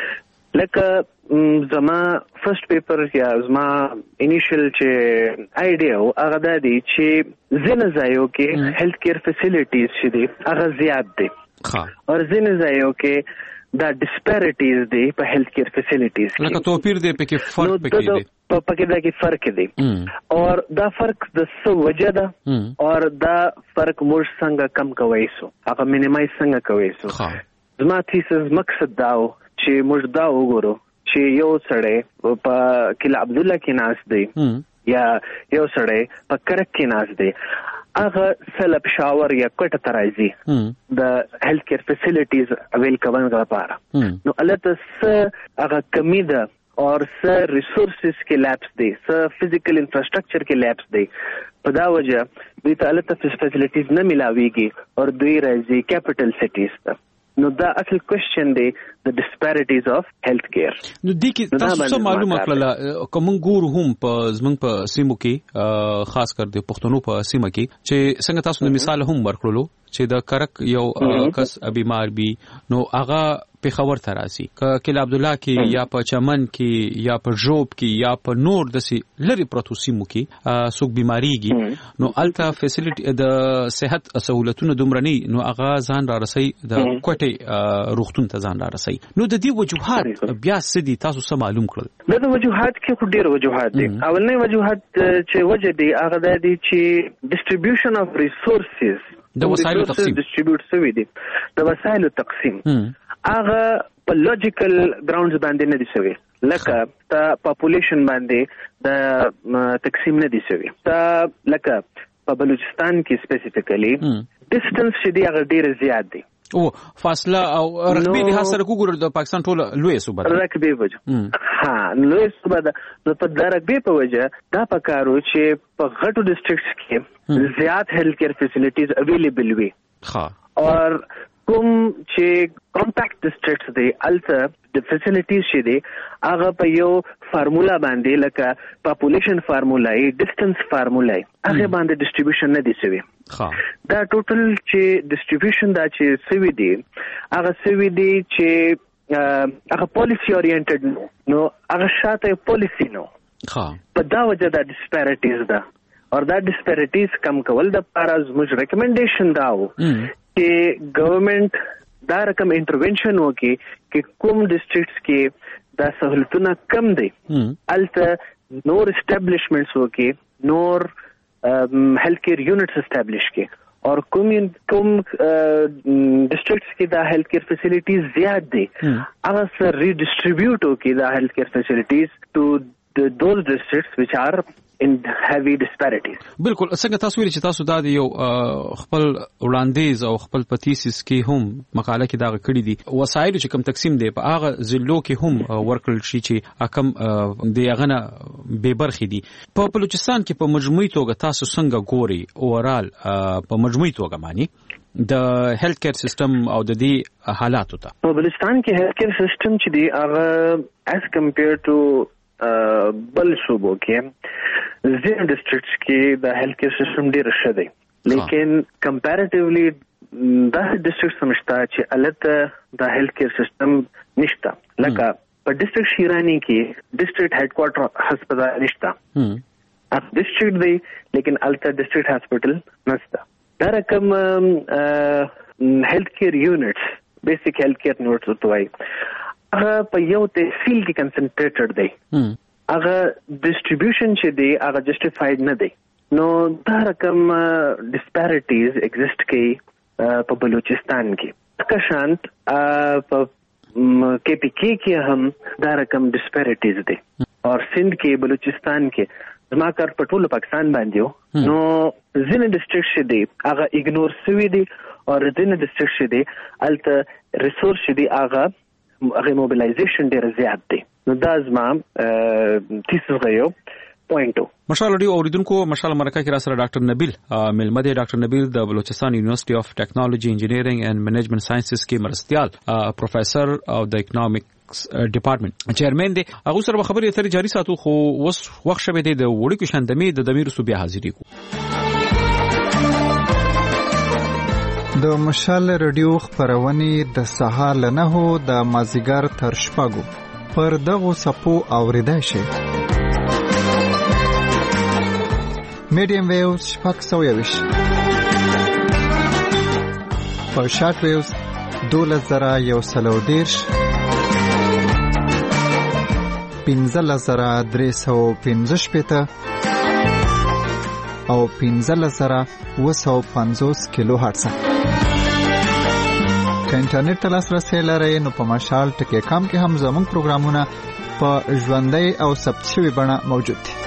لکه زما فرست پیپر یا زما انیشل چې آیډیا او هغه د دې چې زنه ځایو کې هیلث کیر فیسیلیټیز چې دي هغه زیات دي ها او زنه ځایو کې دا ډسپیریټیز دي په هیلث کیر فیسیلیټیز کې لکه توپیر دی پکې فرق پکې دی په پکې دا کې فرق دی او دا فرق د څه وجه ده او دا فرق موږ څنګه کم کوي سو هغه مینیمایز څنګه کوي سو زما تھیسس مقصد داو چې موږ دا وګورو چې یو سړی په کله عبد الله کې ناس دی یا یو سړی په کرک کې ناس دی هغه سلب شاور یا کوټه ترایزي د هیلث کیر فیسیلیټیز اویل کوون غواړه نو البته هغه کمی ده اور سر ریسورسز کې لیپس دي سر فزیکل انفراسټرکچر کې لیپس دي په دا وجه دوی ته البته فیسیلیټیز نه ملاويږي او دوی راځي کیپټل سټیز ته نو دا اصل کوېسچن دی د ډسپیریټیز اف هیلث کیر نو د کی تاسو څه معلومه کړله کوم ګور هم په زمنګ په سیمو کې خاص کر د پښتنو په سیمه کې چې څنګه تاسو د مثال هم ورکړلو چې د کرک یو کس بیمار بي نو هغه په خبر تراسي کله عبد الله کې یا په چمن کې یا په جوب کې یا په نور د سي لری پروتو سیمو کې څوک بیماریږي نو الټا فیسیلیټي د صحت سہولتونو دومرني نو هغه ځان را رسي د کوټه روغتون ته ځان را رسي نو د دې وجوهات بیا سدي تاسو سم معلوم کړل د وجوهات کې ډېر وجوهات دي اولنې وجوهات چې وجه دي هغه د دې چې ډیسټریبیوشن اف ریسورسز د وسایلو تقسیم ډیسټریبیوټ شوی دي د وسایلو تقسیم هغه په لوجیکل ګراوندز باندې نه دي شوی لکه د پاپولیشن باندې د تقسیم نه دي شوی دا لکه په بلوچستان کې سپیسیفیکلی ډیسټنس چې دی هغه ډیر زیات دی او فاصله او رقبې له سره کوګور د پاکستان ټول لوی صوبه ده رقبې وجه ها لوی صوبه ده نو په د رقبې په وجه دا پکارو چې په غټو ډیسټریکټس کې زیات هیلث کیر فیسیلیټیز اویلیبل وي ها اور کوم چې کمپیکټ ډیسټریکټس دي الته د فیسیلیټیز شې دي هغه په یو فارمولا باندې لکه پاپولیشن فارمولای ډیسټنس فارمولای هغه باندې ډیسټریبیوشن نه دي شوی دا ټوټل چې ډیسټریبیوشن دا چې سوي دي هغه سوي دي چې هغه پالیسی اورینټډ نو هغه شاته پالیسی نو په دا وجه دا ډیسپیریټیز ده او دا ډیسپیریټیز کم کول د لپاره زموږ ریکمنډیشن دا و چې گورنمنت دا رقم انټرونشن وکي چې کوم ډیسټریکټس کې دا سہولتونه کم دي الته نور اسټابلیشمنټس وکي نور هیلث کیر یونټس اسټابلیش کې اور کوم کوم ډیسټریکټس کې دا هیلث کیر فیسیلیټیز زیات دي هغه سره ریډیسټریبیوټ وکي دا هیلث کیر فیسیلیټیز ټو دوز ډیسټریکټس which are in heavy disparities بالکل څنګه تاسو ویل چې تاسو دا یو خپل وړاندیز او خپل پتیسس کې هم مقاله کې دا کړی دي وسایل چې کوم تقسیم دی په هغه ضلعو کې هم ورکل شي چې حکم دی غنه به برخې دي په بلوچستان کې په مجموعي توګه تاسو څنګه ګوري اورال په مجموعي توګه معنی د هیلث کیر سیستم او د دې حالاتو ته په بلوچستان کې هیلث کیر سیستم چې دی هغه as compared to بل صوبو کې زین ډیسټریکټس کې د هیلث کیر سیستم ډیر ښه دی لیکن کمپیریټیولی دا ډیسټریکټ سمشتا چې الته د هیلث کیر سیستم نشته لکه په ډیسټریکټ شیرانی کې ډیسټریکټ هډ کوارټر هسپتال نشته اپ ډیسټریکټ دی لیکن الته ډیسټریکټ هسپتال نشته دا رقم هیلث کیر یونټس بیسیک هیلث کیر یونټس وتوي هغه په یو تحصیل کې کنسنټریټډ دی هغه ډیسټریبیوشن چې دی هغه جسټیفاید نه دی نو دا رقم ډسپیریټیز ایگزیسټ کوي په بلوچستان کې کشانت په کې پی کې کې هم دا رقم ډسپیریټیز دی او سند کې بلوچستان کې زما کار په ټول پاکستان باندې نو ځینې ډیسټریکټ چې دی هغه ایګنور شوی دی او ځینې ډیسټریکټ چې دی الته ریسورس چې دی هغه هغه موبیلایزیشن ډیر زیات دی نو دا زما تیسو غيو پوینټ وو. مشال اډیو اوریدونکو مشال مرکه کې را سره ډاکټر نبیل ملمه دی. ډاکټر نبیل د بلوچستان یونیورسيټي اف ټیکنالوژي انجینیرینګ اینڈ منیجمنت ساينسز کې مرستيال پروفیسور او د اکونومکس ډپارټمنټ چیرمن دی. هغه سره خبرې اترې جاري ساتو خو وس وخت شوه دی د وړي کې شاندمي د دمیر صوبیا حاضرې کو. د مشال رادیو خبرونه د سهار لنهو د مازیګر تر شپږو پر دغه سپو اوریدای شي. میډیم ویوز شپږ سوه یوش په شارټ ویوز دولس زره یو سلو دیرش پنځلس زره درې سوه پنځه شپېته او پنځلس زره اوه سوه پنځوس کیلو هرتز. که انټرنیټ ته لاسرسی لرئ نو په مشال ټکی کام کې هم زموږ پروګرامونه په ژوندۍ او ثبت شوي بڼه موجود دي.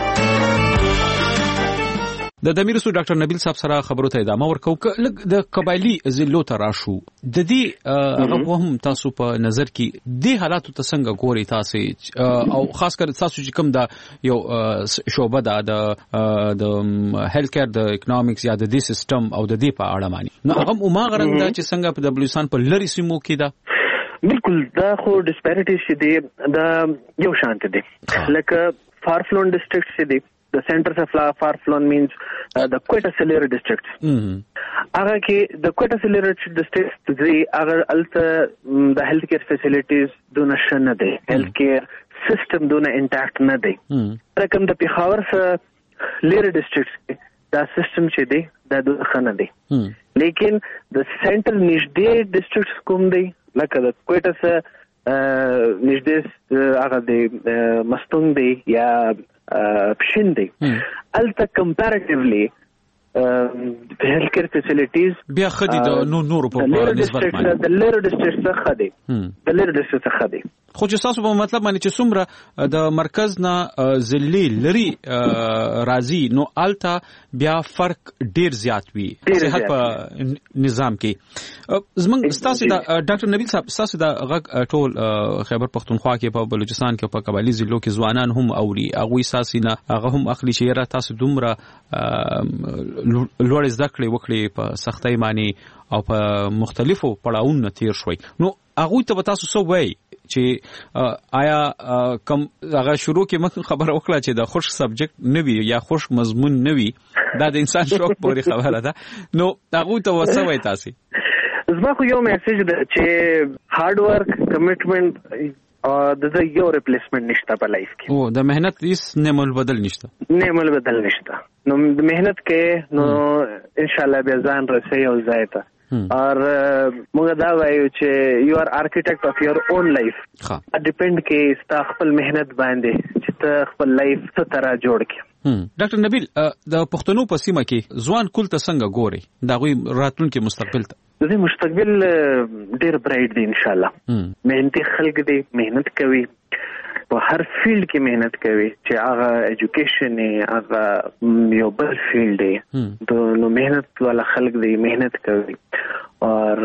د دمیر سو ډاکټر نبیل صاحب سره خبرو ته ادامه ورکو. لګ د قبایلی ضلعو ته راشو د دې هغه هم تاسو په نظر کې د حالاتو ته څنګه ګوري تاسو او خاص کر تاسو چې کوم دا یو شوبه ده د د هیلث کیر د اکونومکس یا د دې سیستم او د دې په اړه مانی نو هغه ما غرنده چې څنګه په بلوچستان په لری سیمو کې ده. بالکل دا خو ډسپیریټیز چې دی دا یو شانت دي لکه فار فلون ډسټرکټ چې دی. The centers of far flung means uh, the Quetta Cellular districts. Aga ke the Quetta Cellular districts the agar alta the healthcare facilities do na shana de healthcare system do na intact na de. Rakam the Peshawar sa layer districts the system che de da do khana de. Lekin the center nishde districts kum de like the Quetta sa nishde aga de mastung de ya پشن دی الته کمپیریټیولی د هیلث کیر فیسیلیټیز بیا خدي د نو نور په نسبت باندې د لیر ډسټرکټ څخه خدي د لیر ډسټرکټ څخه خدي. خو چې تاسو په مطلب باندې چې څومره د مرکز نه ضلع لري راځي نو الته بیا فرق ډیر زیات وي صحت په نظام کې. زمونږ تاسو د ډاکټر نبیل صاحب تاسو د ټول خیبر پختونخوا کې په بلوچستان کې په قبایلی ضلعو کې ځوانان هم اوري هغه ساسي نه هغه هم اخلي چې را تاسو دومره لوړ زده کړې وکړي په سختۍ باندې او په مختلفو پړاوونو تیر شوي نو هغه ته تاسو څه وایي چې آیا کم هغه شروع کې مخ خبره وکړه چې د خوش سبجیکټ نوي یا خوش مضمون نوي دا د انسان شوق پورې خبره ده نو هغه ته وڅ وایي تاسو. زما خو یو میسج ده چې هارد ورک کمیټمنټ د دې یو ریپلیسمنت نشته په لایف کې. او د مهنت هیڅ نعمت بدل نشته نعمت بدل نشته نو د مهنت کې نو ان شاء الله به ځان رسي او ځای ته اور موږ دا وایو چې یو ار آرکیټیکټ اف یور اون لایف ډیپند کې ستا خپل مهنت باندې چې ته خپل لایف څه ترا جوړ کړې. ډاکټر نبیل د پښتنو په سیمه کې ځوان کول ته څنګه ګوري دا غوي راتلونکي مستقبل ته؟ د دې مستقبل ډیر برایټ دی ان شاء الله. مهنتي خلک دي مهنت کوي په هر فیلډ کې مهنت کوي چې هغه ایجوکیشن هغه یو بل فیلډ دی نو مهنت والا خلک دي مهنت کوي اور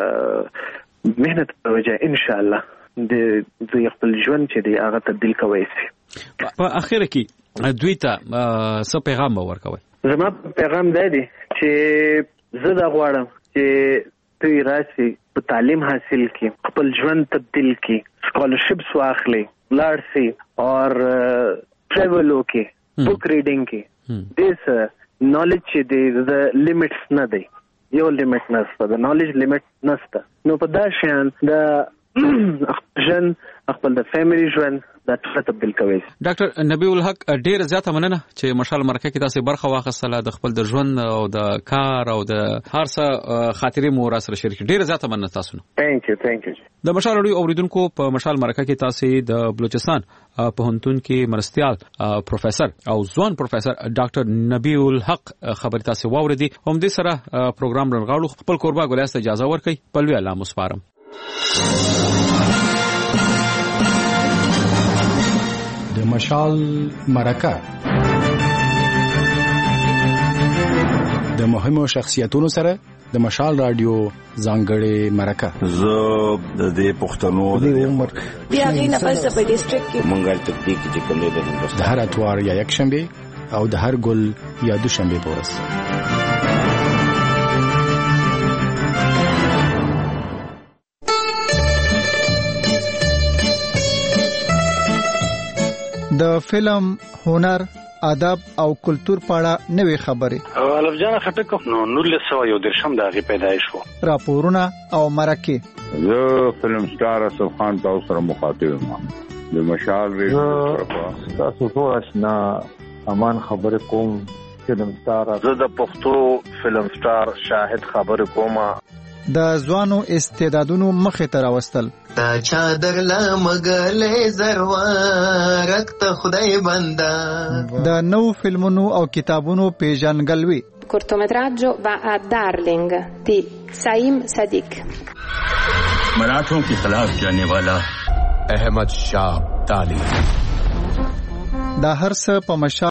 مهنت په وجه ان شاء الله د خپل ژوند چې دی هغه تبدیل کوي. په اخر کې دوی ته څه پیغام ورکوي؟ زما پیغام دی چې زه دا غواړم چې دوی راشي په تعلیم حاصل کړي خپل ژوند تبدیل کړي سکالرشپس واخلي لاړ شي اور ټریول وکړي بک ریډینګ کې دیس نالج چې دی د لیمټس نه دی یو لیمټ نشته د نالج لیمټ نشته نو په دا شان د ژوند خپل د فیملی ژوند دا تبدیل کوي. ډاکټر نبی الحق ډیر زیاته مننه چې مشال مرکه کې تاسو برخه واخیستله د خپل د ژوند او د کار او د هر څه خاطرې مو را سره شریک. ډیر زیاته مننه تاسو نو. ثانک یو ثانک یو. د مشال اړیو اوریدونکو په مشال مرکه کې تاسو د بلوچستان په هنتون کې مرستيال پروفیسور او ځوان پروفیسور ډاکټر نبی الحق خبر تاسو واوریدي. هم دې سره پروګرام رنغاړو خپل کوربه ګولاسته اجازه ورکړي پلوي الله مسپارم. د مشال مرکه د مهمو شخصیتونو سره د مشال رادیو ځانګړې مرکه زه د دې پښتنو د عمر بیا غي نه پس په ډیسټریکټ کې مونږه تطبیق چې کوم دی د هر اتوار یا یک شنبه او د هر ګل یا دوشنبه پورس د فلم، هنر، ادب او کلچر په اړه نوې خبرې الف جان خټک نو نور له سو یو درشم دغه پیدایش وو راپورونه او مرکه زه فلم سٹار اسف خان تاسو سره مخاطب یم د مشال ریډیو تاسو ټول آشنا امان خبر کوم فلم سٹار زه د پښتو فلم سٹار شاهد خبر کوم د ځوانو استعدادونو مخې ته راوستل تا چادر لا مګلې زروارک ته خدای بندا د نو فلمونو او کتابونو پیژنګلوي cortometraggio va a Darling di Saim Sadiq मराठों के खिलाफ जाने वाला अहमद शाह ताली دا هر څه په مشال